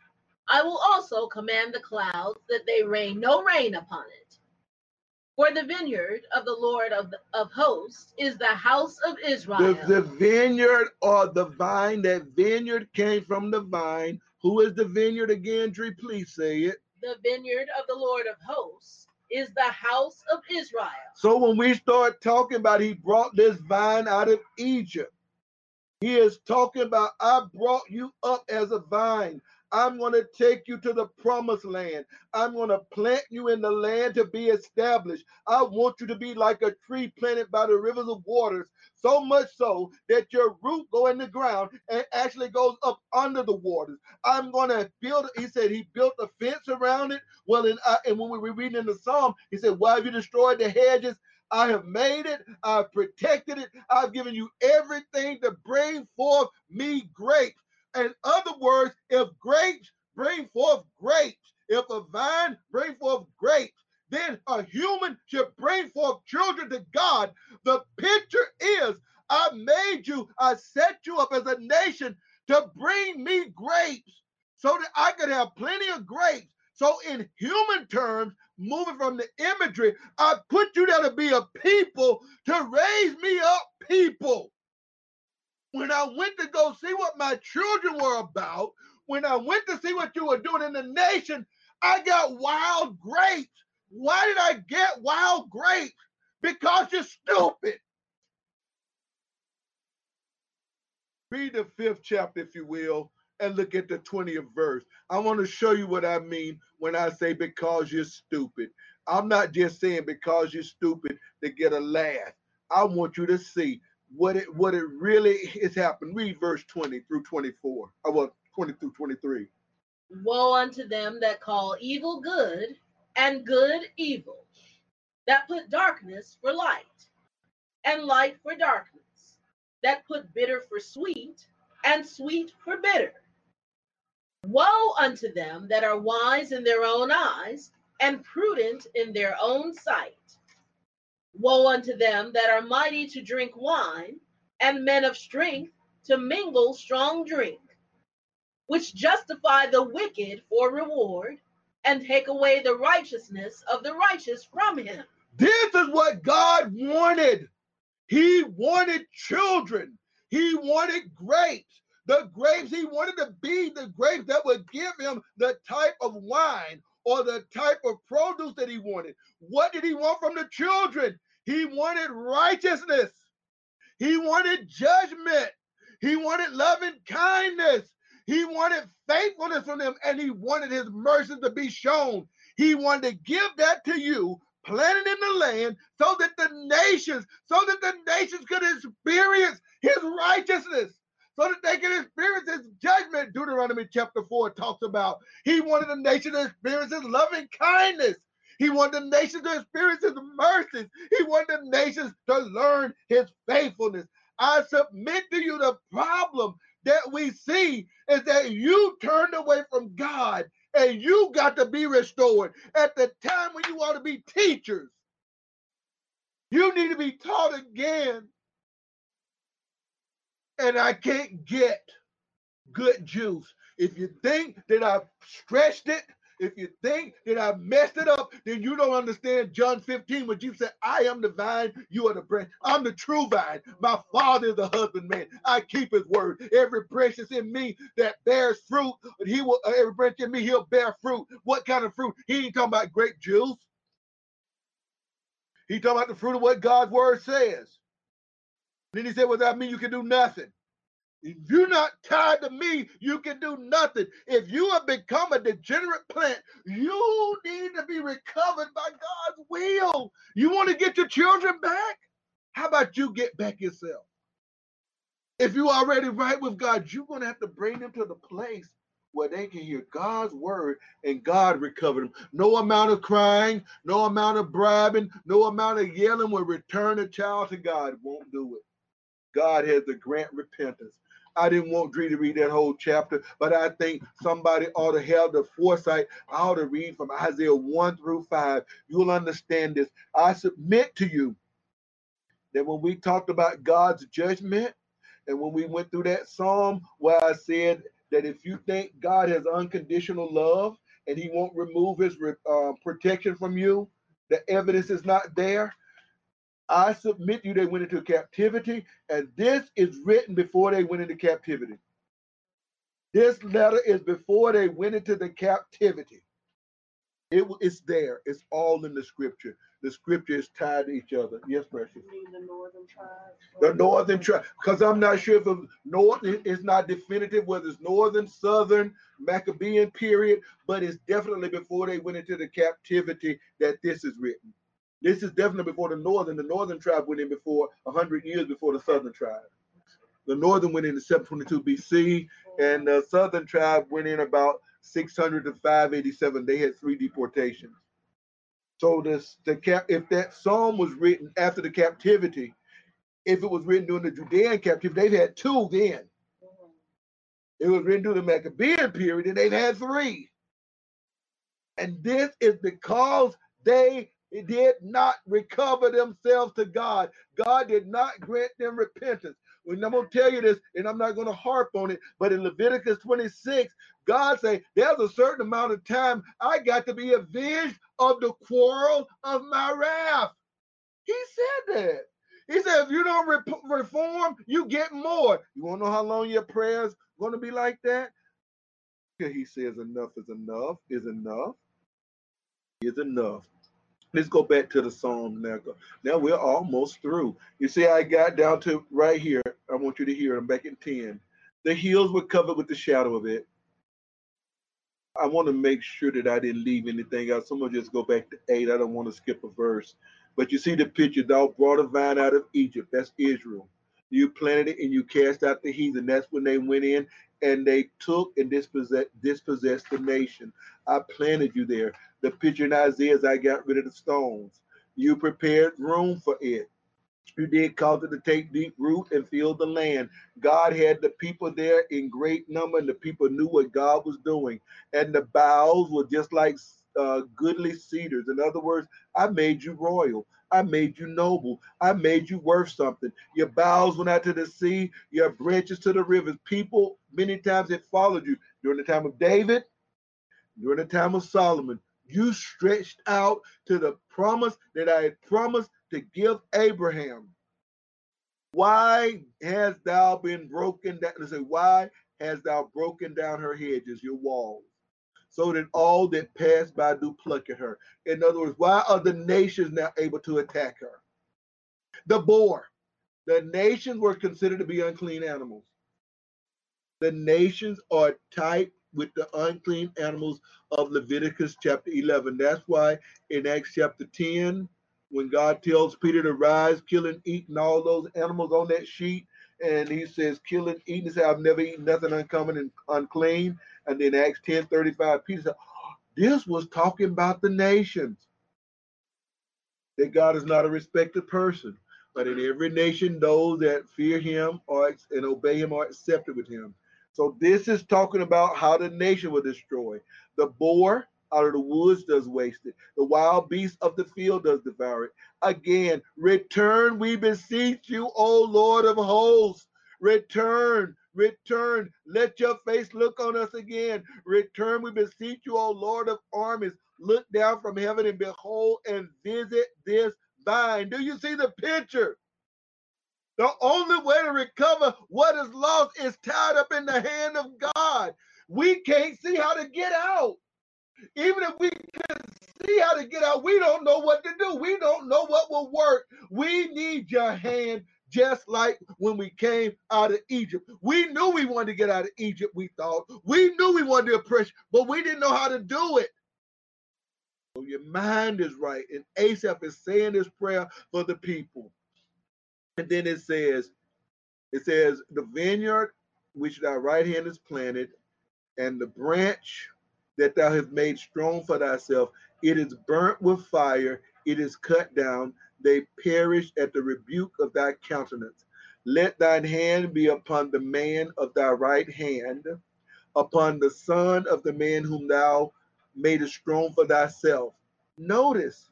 I will also command the clouds that they rain no rain upon it. For the vineyard of the Lord of hosts is the house of Israel. The vineyard or the vine, that vineyard came from the vine. Who is the vineyard again, Dree? Please say it. The vineyard of the Lord of hosts is the house of Israel. So when we start talking about he brought this vine out of Egypt, he is talking about, I brought you up as a vine. I'm going to take you to the promised land. I'm going to plant you in the land to be established. I want you to be like a tree planted by the rivers of waters, so much so that your root go in the ground and actually goes up under the waters. I'm going to build, he said he built a fence around it. Well, and when we were reading in the Psalm, he said, why have you destroyed the hedges? I have made it. I've protected it. I've given you everything to bring forth me grapes. In other words, if grapes bring forth grapes, if a vine bring forth grapes, then a human should bring forth children to God. The picture is, I made you, I set you up as a nation to bring me grapes so that I could have plenty of grapes. So in human terms, moving from the imagery, I put you there to be a people, to raise me up people. When I went to go see what my children were about, when I went to see what you were doing in the nation, I got wild grapes. Why did I get wild grapes? Because you're stupid. Read the 5th chapter, if you will, and look at the 20th verse. I want to show you what I mean when I say because you're stupid. I'm not just saying because you're stupid to get a laugh. I want you to see what it really is happening. Read verse 20 through 24. Well, 20 through 23. Woe unto them that call evil good and good evil, that put darkness for light and light for darkness, that put bitter for sweet and sweet for bitter. Woe unto them that are wise in their own eyes and prudent in their own sight. Woe unto them that are mighty to drink wine and men of strength to mingle strong drink, which justify the wicked for reward and take away the righteousness of the righteous from him. This is what God wanted. He wanted children. He wanted grapes. The grapes he wanted to be the grapes that would give him the type of wine or the type of produce that he wanted. What did he want from the children? He wanted righteousness. He wanted judgment. He wanted loving kindness. He wanted faithfulness from them, and he wanted his mercy to be shown. He wanted to give that to you, planted in the land, so that the nations could experience his righteousness, so that they can experience his judgment. Deuteronomy chapter 4 talks about he wanted the nation to experience his loving kindness. He wanted the nation to experience his mercies. He wanted the nations to learn his faithfulness. I submit to you the problem that we see is that you turned away from God and you got to be restored at the time when you ought to be teachers. You need to be taught again. And I can't get good juice. If you think that I've stretched it, if you think that I've messed it up, then you don't understand John 15 when Jesus said, I am the vine, you are the branch. I'm the true vine. My Father is the husbandman. I keep his word. Every branch is in me that bears fruit, every branch in me, he'll bear fruit. What kind of fruit? He ain't talking about grape juice. He talking about the fruit of what God's word says. Then he said, without me, you can do nothing. If you're not tied to me, you can do nothing. If you have become a degenerate plant, you need to be recovered by God's will. You want to get your children back? How about you get back yourself? If you're already right with God, you're going to have to bring them to the place where they can hear God's word and God recover them. No amount of crying, no amount of bribing, no amount of yelling will return a child to God. It won't do it. God has to grant repentance. I didn't want Dree to read that whole chapter, but I think somebody ought to have the foresight. I ought to read from Isaiah 1 through 5. You'll understand this. I submit to you that when we talked about God's judgment, and when we went through that psalm where I said that if you think God has unconditional love and he won't remove his protection from you, the evidence is not there. I submit to you they went into captivity, and this is written before they went into captivity. This letter is before they went into the captivity. It's there. It's all in the scripture. The scripture is tied to each other. Yes, Precious. You mean the northern tribe? The northern tribe, because I'm not sure if it's not definitive whether it's northern, southern, Maccabean period, but it's definitely before they went into the captivity that this is written. This is definitely before the northern tribe went in before 100 years before the southern tribe. The northern went in 722 BC, and the southern tribe went in about 600 to 587. They had 3 deportations. So if that psalm was written after the captivity, if it was written during the Judean captivity, they've had 2 then. It was written during the Maccabean period, and they've had 3. And this is because they did not recover themselves to God. God did not grant them repentance. And I'm going to tell you this, and I'm not going to harp on it, but in Leviticus 26, God said, there's a certain amount of time I got to be avenged of the quarrel of my wrath. He said that. He said, if you don't reform, you get more. You want to know how long your prayers going to be like that? He says enough is enough, is enough, is enough. Let's go back to the Psalm now. Now we're almost through. You see, I got down to right here. I want you to hear it. I'm back in 10. The hills were covered with the shadow of it. I want to make sure that I didn't leave anything out. Someone just go back to 8. I don't want to skip a verse. But you see the picture. Thou brought a vine out of Egypt. That's Israel. You planted it and you cast out the heathen. That's when they went in and they took and dispossessed the nation. I planted you there. The picture in Isaiah is I got rid of the stones. You prepared room for it. You did cause it to take deep root and fill the land. God had the people there in great number, and the people knew what God was doing. And the boughs were just like goodly cedars. In other words, I made you royal. I made you noble. I made you worth something. Your boughs went out to the sea, your branches to the rivers. People, many times, it followed you. During the time of David, during the time of Solomon, you stretched out to the promise that I had promised to give Abraham. Why hast thou been broken down? Let's say, why hast thou broken down her hedges, your walls, so that all that pass by do pluck at her? In other words, why are the nations now able to attack her? The boar. The nations were considered to be unclean animals. The nations are typed with the unclean animals of Leviticus chapter 11. That's why in Acts chapter 10, when God tells Peter to rise, kill and eat all those animals on that sheet, and he says, kill and eat, and he said, I've never eaten nothing uncommon and unclean. And then Acts 10:35, Peter said, this was talking about the nations. That God is not a respected person, but in every nation, those that fear him and obey him are accepted with him. So this is talking about how the nation will destroy. The boar out of the woods does waste it. The wild beast of the field does devour it. Again, return, we beseech you, O Lord of hosts. Return, return. Let your face look on us again. Return, we beseech you, O Lord of armies. Look down from heaven and behold and visit this vine. Do you see the picture? The only way to recover what is lost is tied up in the hand of God. We can't see how to get out. Even if we can see how to get out, we don't know what to do. We don't know what will work. We need your hand just like when we came out of Egypt. We knew we wanted to get out of Egypt, we thought. We knew we wanted to oppress, but we didn't know how to do it. So your mind is right. And Asaph is saying this prayer for the people. And then it says, the vineyard which thy right hand is planted, and the branch that thou hast made strong for thyself, it is burnt with fire, it is cut down, they perish at the rebuke of thy countenance. Let thine hand be upon the man of thy right hand, upon the son of the man whom thou madest strong for thyself. Notice,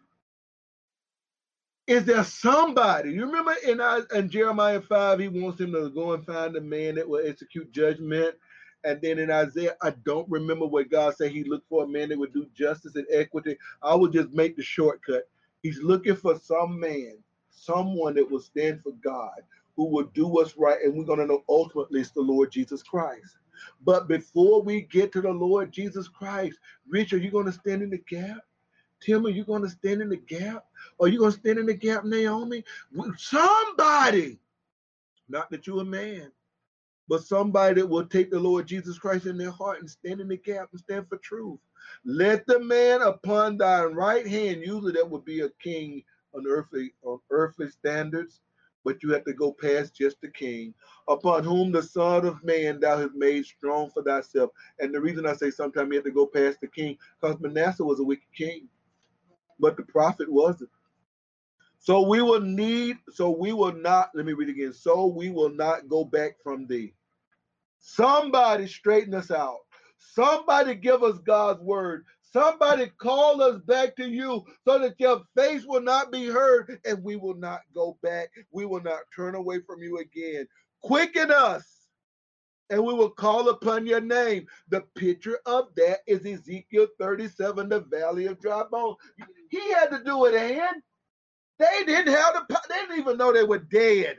is there somebody? You remember in Jeremiah 5, he wants him to go and find a man that will execute judgment. And then in Isaiah, I don't remember what God said. He looked for a man that would do justice and equity. I will just make the shortcut. He's looking for some man, someone that will stand for God, who will do what's right. And we're going to know ultimately it's the Lord Jesus Christ. But before we get to the Lord Jesus Christ, Rich, are you going to stand in the gap? Tim, are you going to stand in the gap? Are you going to stand in the gap, Naomi? Somebody, not that you're a man, but somebody that will take the Lord Jesus Christ in their heart and stand in the gap and stand for truth. Let the man upon thy right hand, usually that would be a king on earthly standards, but you have to go past just the king, upon whom the Son of Man thou hast made strong for thyself. And the reason I say sometimes you have to go past the king, because Manasseh was a wicked king, but the prophet wasn't. So we will not, let me read again. So we will not go back from thee. Somebody straighten us out. Somebody give us God's word. Somebody call us back to you so that your face will not be heard and we will not go back. We will not turn away from you again. Quicken us and we will call upon your name. The picture of that is Ezekiel 37, the valley of dry bones. He had to do it, and they didn't even know they were dead.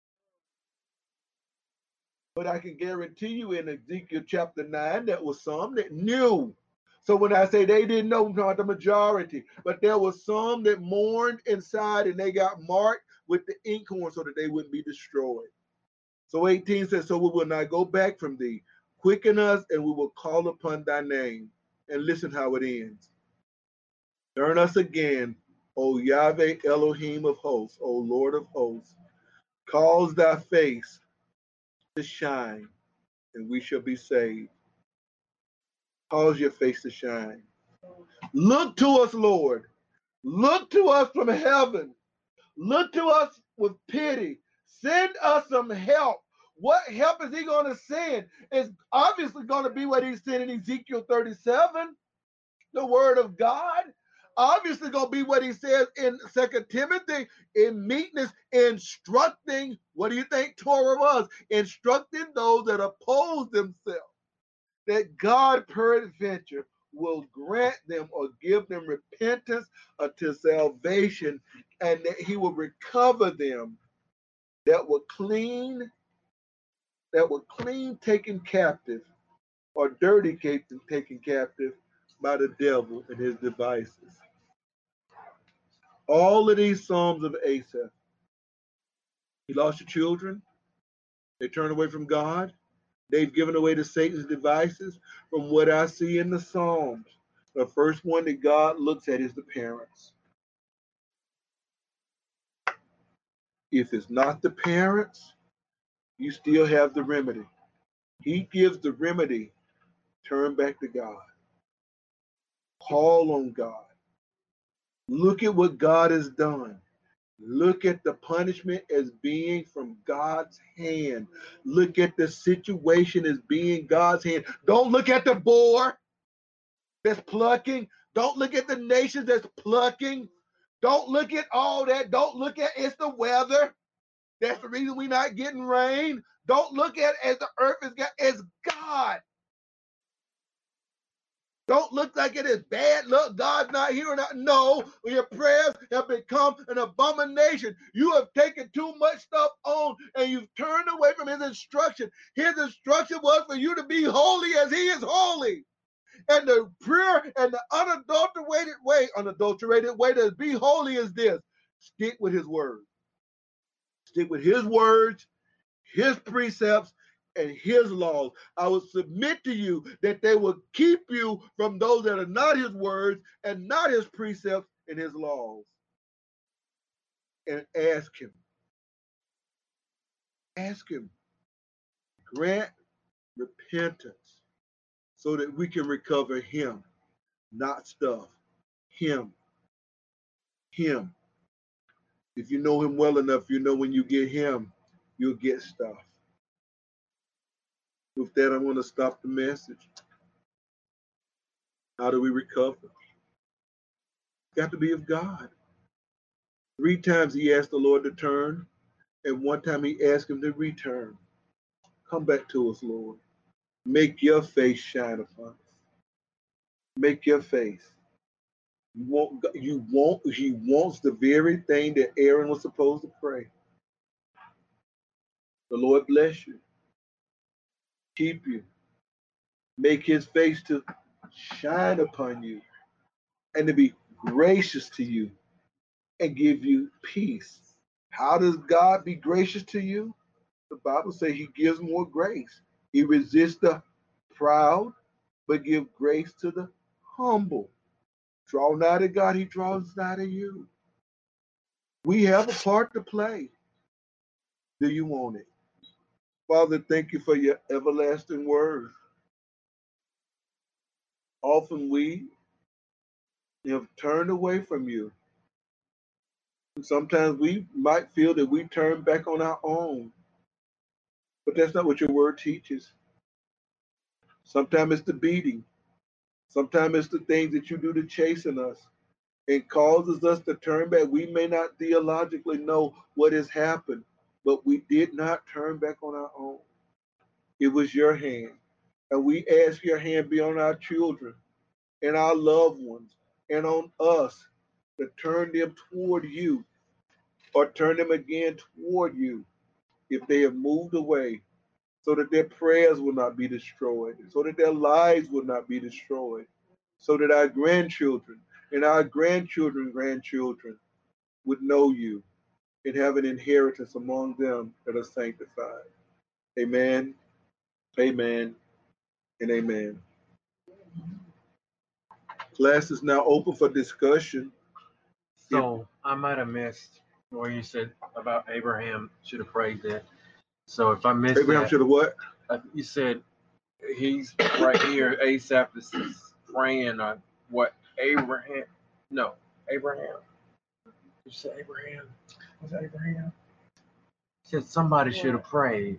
But I can guarantee you in Ezekiel chapter 9, there was some that knew. So when I say they didn't know, I'm talking about the majority. But there was some that mourned inside and they got marked with the inkhorn so that they wouldn't be destroyed. So 18 says, so we will not go back from thee. Quicken us and we will call upon thy name. And listen how it ends. Turn us again, O Yahweh Elohim of hosts, O Lord of hosts. Cause thy face to shine, and we shall be saved. Cause your face to shine. Look to us, Lord. Look to us from heaven. Look to us with pity. Send us some help. What help is he going to send? It's obviously going to be what he said in Ezekiel 37, the word of God. Obviously going to be what he says in 2 Timothy, in meekness, instructing. What do you think Torah was? Instructing those that oppose themselves, that God peradventure will grant them or give them repentance unto salvation, and that he will recover them that were clean taken captive, or dirty taken captive by the devil and his devices. All of these Psalms of Asaph. You lost your children. They turned away from God. They've given away to Satan's devices. From what I see in the Psalms, the first one that God looks at is the parents. If it's not the parents, you still have the remedy. He gives the remedy. Turn back to God. Call on God. Look at what God has done. Look at the punishment as being from God's hand. Look at the situation as being God's hand. Don't look at the boar that's plucking. Don't look at the nations that's plucking. Don't look at all that. Don't look at it's the weather. That's the reason we're not getting rain. Don't look at it as the earth is God. It's God. Don't look like it is bad. Look, God's not hearing. No, your prayers have become an abomination. You have taken too much stuff on and you've turned away from his instruction. His instruction was for you to be holy as he is holy. And the pure and the unadulterated way to be holy is this. Stick with his word. Stick with his words, his precepts, and his laws. I will submit to you that they will keep you from those that are not his words and not his precepts and his laws. And ask him. Ask him. Grant repentance so that we can recover him, not stuff. Him. Him. If you know him well enough, you know when you get him, you'll get stuff. With that, I'm going to stop the message. How do we recover? Got to be of God. 3 times he asked the Lord to turn, and 1 time he asked him to return. Come back to us, Lord. Make your face shine upon us. Make your face. He wants the very thing that Aaron was supposed to pray. The Lord bless you. Keep you. Make his face to shine upon you and to be gracious to you and give you peace. How does God be gracious to you? The Bible says he gives more grace. He resists the proud, but give grace to the humble. Draw nigh to God, he draws nigh to you. We have a part to play. Do you want it? Father, thank you for your everlasting word. Often we have turned away from you. Sometimes we might feel that we turn back on our own, but that's not what your word teaches. Sometimes it's the beating. Sometimes it's the things that you do to chasten us and causes us to turn back. We may not theologically know what has happened, but we did not turn back on our own. It was your hand. And we ask your hand be on our children and our loved ones and on us to turn them toward you or turn them again toward you if they have moved away, so that their prayers will not be destroyed, so that their lives will not be destroyed, so that our grandchildren and our grandchildren would know you and have an inheritance among them that are sanctified. Amen, amen, and amen. Class is now open for discussion. So I might have missed Where you said about Abraham should have prayed that. So if I missed Abraham that, should have what? you said he's right here. Asaph is praying on what Abraham? No, Abraham. You said Abraham. Was that Abraham? You said somebody should have prayed.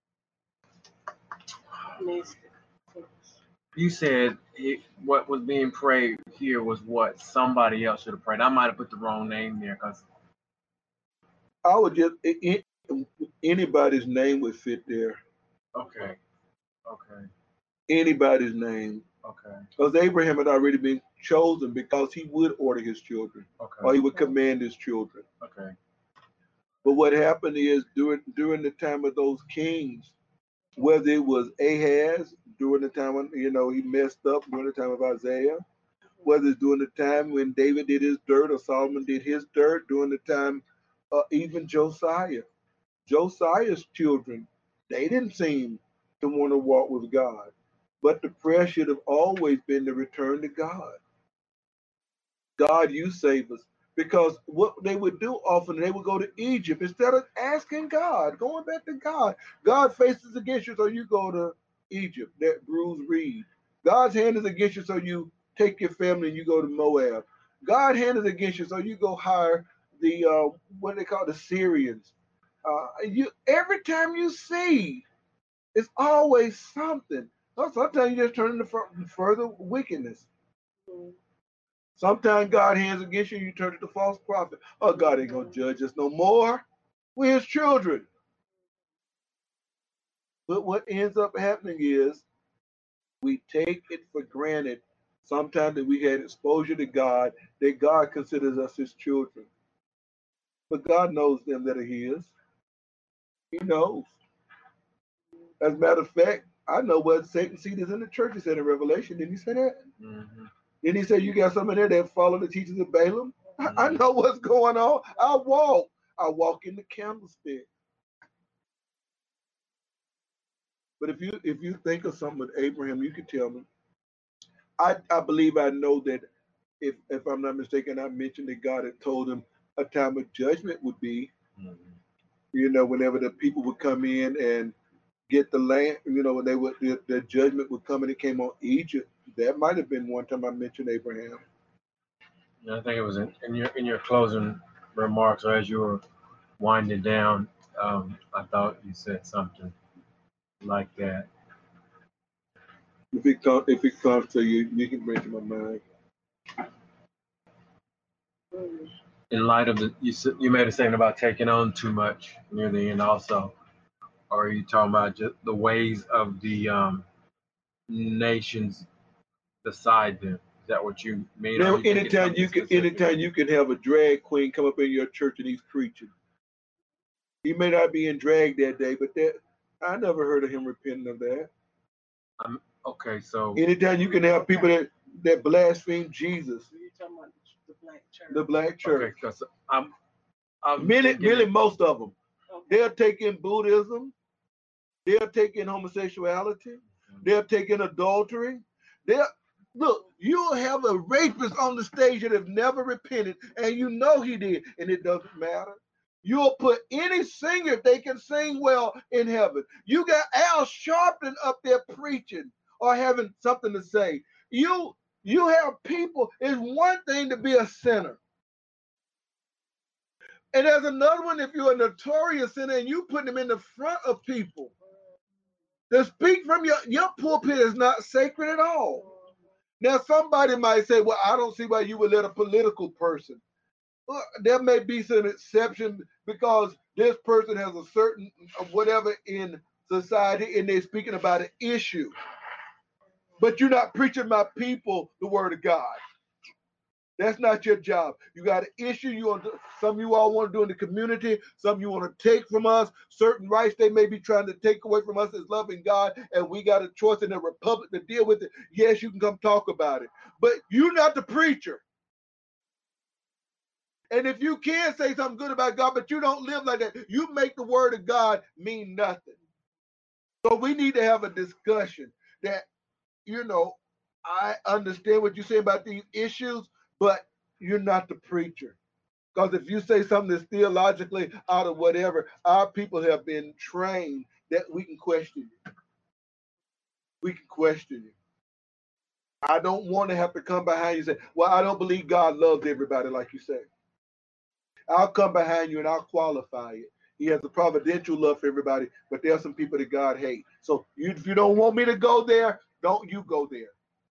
You said what was being prayed here was what somebody else should have prayed. I might have put the wrong name there because I would just anybody's name would fit there. okay. Anybody's name. Okay. Because Abraham had already been chosen because he would order his children. Okay. Or he would command his children. Okay. But what happened is during the time of those kings, whether it was Ahaz during the time when he messed up during the time of Isaiah, whether it's during the time when David did his dirt or Solomon did his dirt, during the time even Josiah. Josiah's children, they didn't seem to want to walk with God. But the prayer should have always been to return to God. God, you save us. Because what they would do often, they would go to Egypt instead of asking God, going back to God. God faces against you, so you go to Egypt, that bruised reed. God's hand is against you, so you take your family and you go to Moab. God's hand is against you, so you go hire the, what they call the Syrians. Every time you see, it's always something. Sometimes you just turn into further wickedness. Sometimes God hands against you, you turn to the false prophet. Oh, God ain't going to judge us no more. We're his children. But what ends up happening is we take it for granted sometimes that we had exposure to God, that God considers us his children. But God knows them that are his. He knows. As a matter of fact, I know what Satan's seat is in the church. He said in Revelation. Didn't he say that? Mm-hmm. Then he said, you got some in there that follow the teachings of Balaam. Mm-hmm. I know what's going on. I walk in the candlestick. But if you think of something with Abraham, you could tell me. I believe I know that if I'm not mistaken, I mentioned that God had told him a time of judgment would be. Mm-hmm. Whenever the people would come in and get the land, when they would the judgment would come and it came on Egypt. That might have been one time I mentioned Abraham. I think it was in your closing remarks, or as you were winding down. I thought you said something like that. If it comes to you, you can bring to my mind. In light of you made a statement about taking on too much near the end, also. Or are you talking about just the ways of the nations beside them? Is that what you mean? Now, anytime you can have a drag queen come up in your church and he's preaching. He may not be in drag that day, but I never heard of him repenting of that. Okay, so anytime you can have people that blaspheme Jesus. You're talking about the black church. The black church. Okay, because I'm really most of them. Okay. They're taking Buddhism. They're taking homosexuality. Mm-hmm. They're taking adultery. Look, you'll have a rapist on the stage that have never repented, and you know he did, and it doesn't matter. You'll put any singer they can sing well in heaven. You got Al Sharpton up there preaching or having something to say. You have people. It's one thing to be a sinner. And there's another one if you're a notorious sinner and you put them in the front of people. To speak from your pulpit is not sacred at all. Now, somebody might say, well, I don't see why you would let a political person. Well, there may be some exception because this person has a certain whatever in society and they're speaking about an issue. But you're not preaching my people the word of God. That's not your job. You got an issue some of you all want to do in the community, some you want to take from us, certain rights they may be trying to take away from us as loving God, and we got a choice in the republic to deal with it. Yes, you can come talk about it. But you're not the preacher. And if you can say something good about God, but you don't live like that, you make the word of God mean nothing. So we need to have a discussion that, I understand what you say about these issues, but you're not the preacher. Because if you say something that's theologically out of whatever, our people have been trained that we can question you. We can question you. I don't want to have to come behind you and say, well, I don't believe God loves everybody like you say. I'll come behind you and I'll qualify it. He has a providential love for everybody, but there are some people that God hates. So if you don't want me to go there, don't you go there.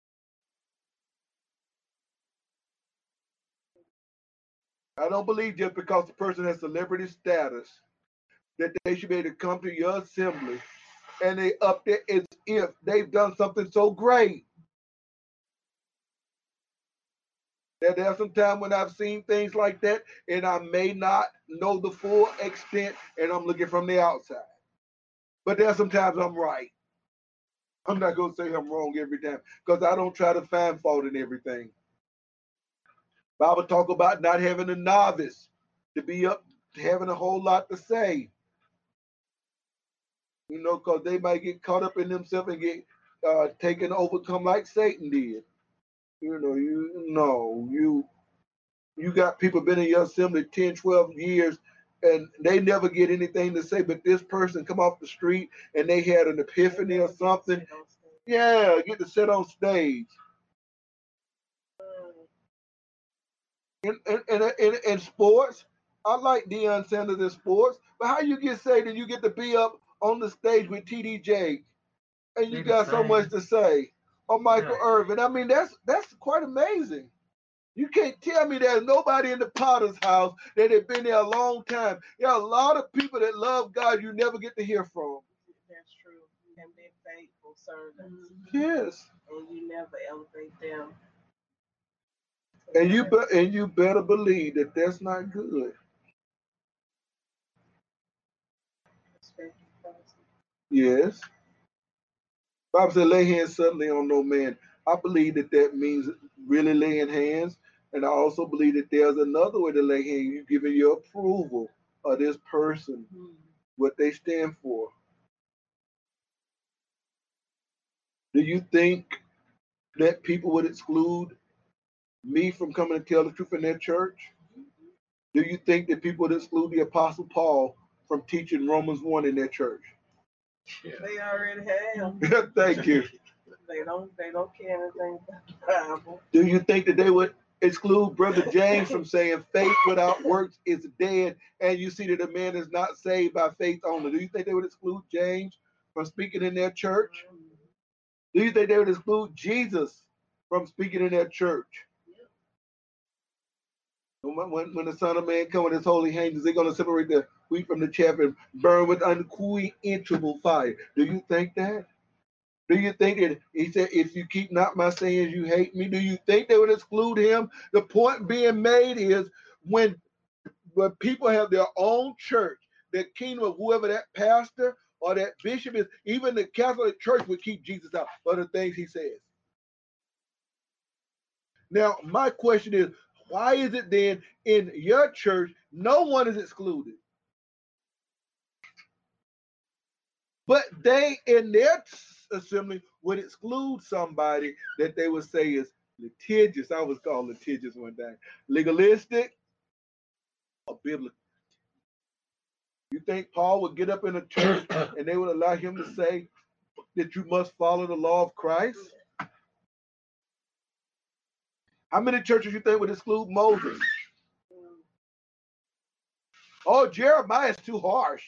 I don't believe just because the person has celebrity status that they should be able to come to your assembly and they up there as if they've done something so great. There are some times when I've seen things like that and I may not know the full extent and I'm looking from the outside. But there are some times I'm right. I'm not going to say I'm wrong every time because I don't try to find fault in everything. Bible talk about not having a novice to be up, having a whole lot to say. You know, because they might get caught up in themselves and get taken overcome like Satan did. You got people been in your assembly 10, 12 years and they never get anything to say, but this person come off the street and they had an epiphany or something. Yeah, get to sit on stage. In sports, I like Deion Sanders in sports, but how you get saved and you get to be up on the stage with TD Jakes and you got so much to say? Or Michael Irvin. I mean, that's quite amazing. You can't tell me there's nobody in the Potter's house that has been there a long time. There are a lot of people that love God you never get to hear from. That's true. You can be faithful servants. Yes. And you never elevate them. And you better believe that that's not good. Yes. Bible said, lay hands suddenly on no man. I believe that means really laying hands. And I also believe that there's another way to lay hands. You giving your approval of this person, what they stand for. Do you think that people would exclude me from coming to tell the truth in their church? Do you think that people would exclude the Apostle Paul from teaching Romans 1 in their church? They already have. Thank you. They don't care anything about the Bible. Do you think that they would exclude Brother James from saying faith without works is dead, and you see that a man is not saved by faith only? Do you think they would exclude James from speaking in their church? Do you think they would exclude Jesus from speaking in their church? When the Son of Man comes with his holy angels, they're going to separate the wheat from the chaff and burn with unquenchable fire. Do you think that? Do you think that he said, if you keep not my sayings, you hate me? Do you think they would exclude him? The point being made is when people have their own church, the kingdom of whoever that pastor or that bishop is, even the Catholic Church would keep Jesus out of the things he says. Now, my question is, why is it then in your church no one is excluded? But they in their assembly would exclude somebody that they would say is litigious. I was called litigious one day. Legalistic or biblical. You think Paul would get up in a church and they would allow him to say that you must follow the law of Christ? How many churches you think would exclude Moses? Oh, Jeremiah is too harsh.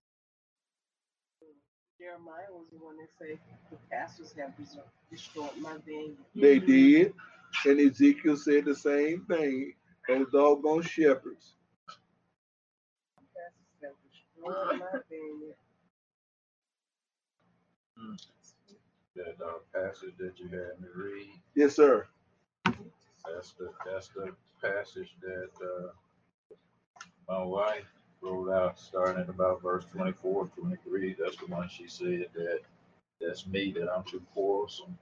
Jeremiah was the one that said the pastors have destroyed my vineyard. They did. And Ezekiel said the same thing. Those doggone shepherds. Pastors have destroyed my vineyard. That passage that you had me read. Yes, sir. That's the passage that my wife wrote out, starting at about verse 24, 23. That's the one she said that's me, that I'm too quarrelsome.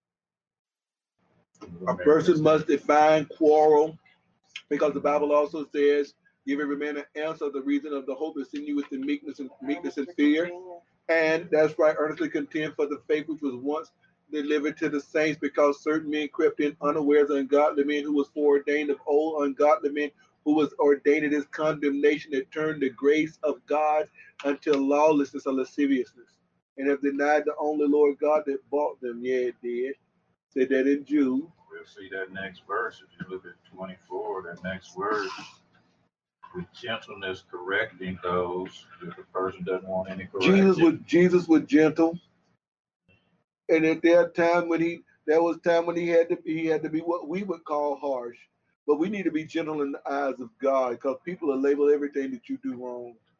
A person must define quarrel, because the Bible also says, give every man an answer of the reason of the hope is in you with the meekness and fear. And that's right, earnestly contend for the faith which was once delivered to the saints, because certain men crept in unawares, ungodly men who was foreordained of old, ungodly men who was ordained as condemnation that turned the grace of God unto lawlessness or lasciviousness, and have denied the only Lord God that bought them. Yeah, it did. Said that in Jude. We'll see that next verse. If you look at 24, that next word, with gentleness correcting those if the person doesn't want any correction. Jesus was gentle, and at that time when he had to be what we would call harsh. But we need to be gentle in the eyes of God, because people will label everything that you do wrong.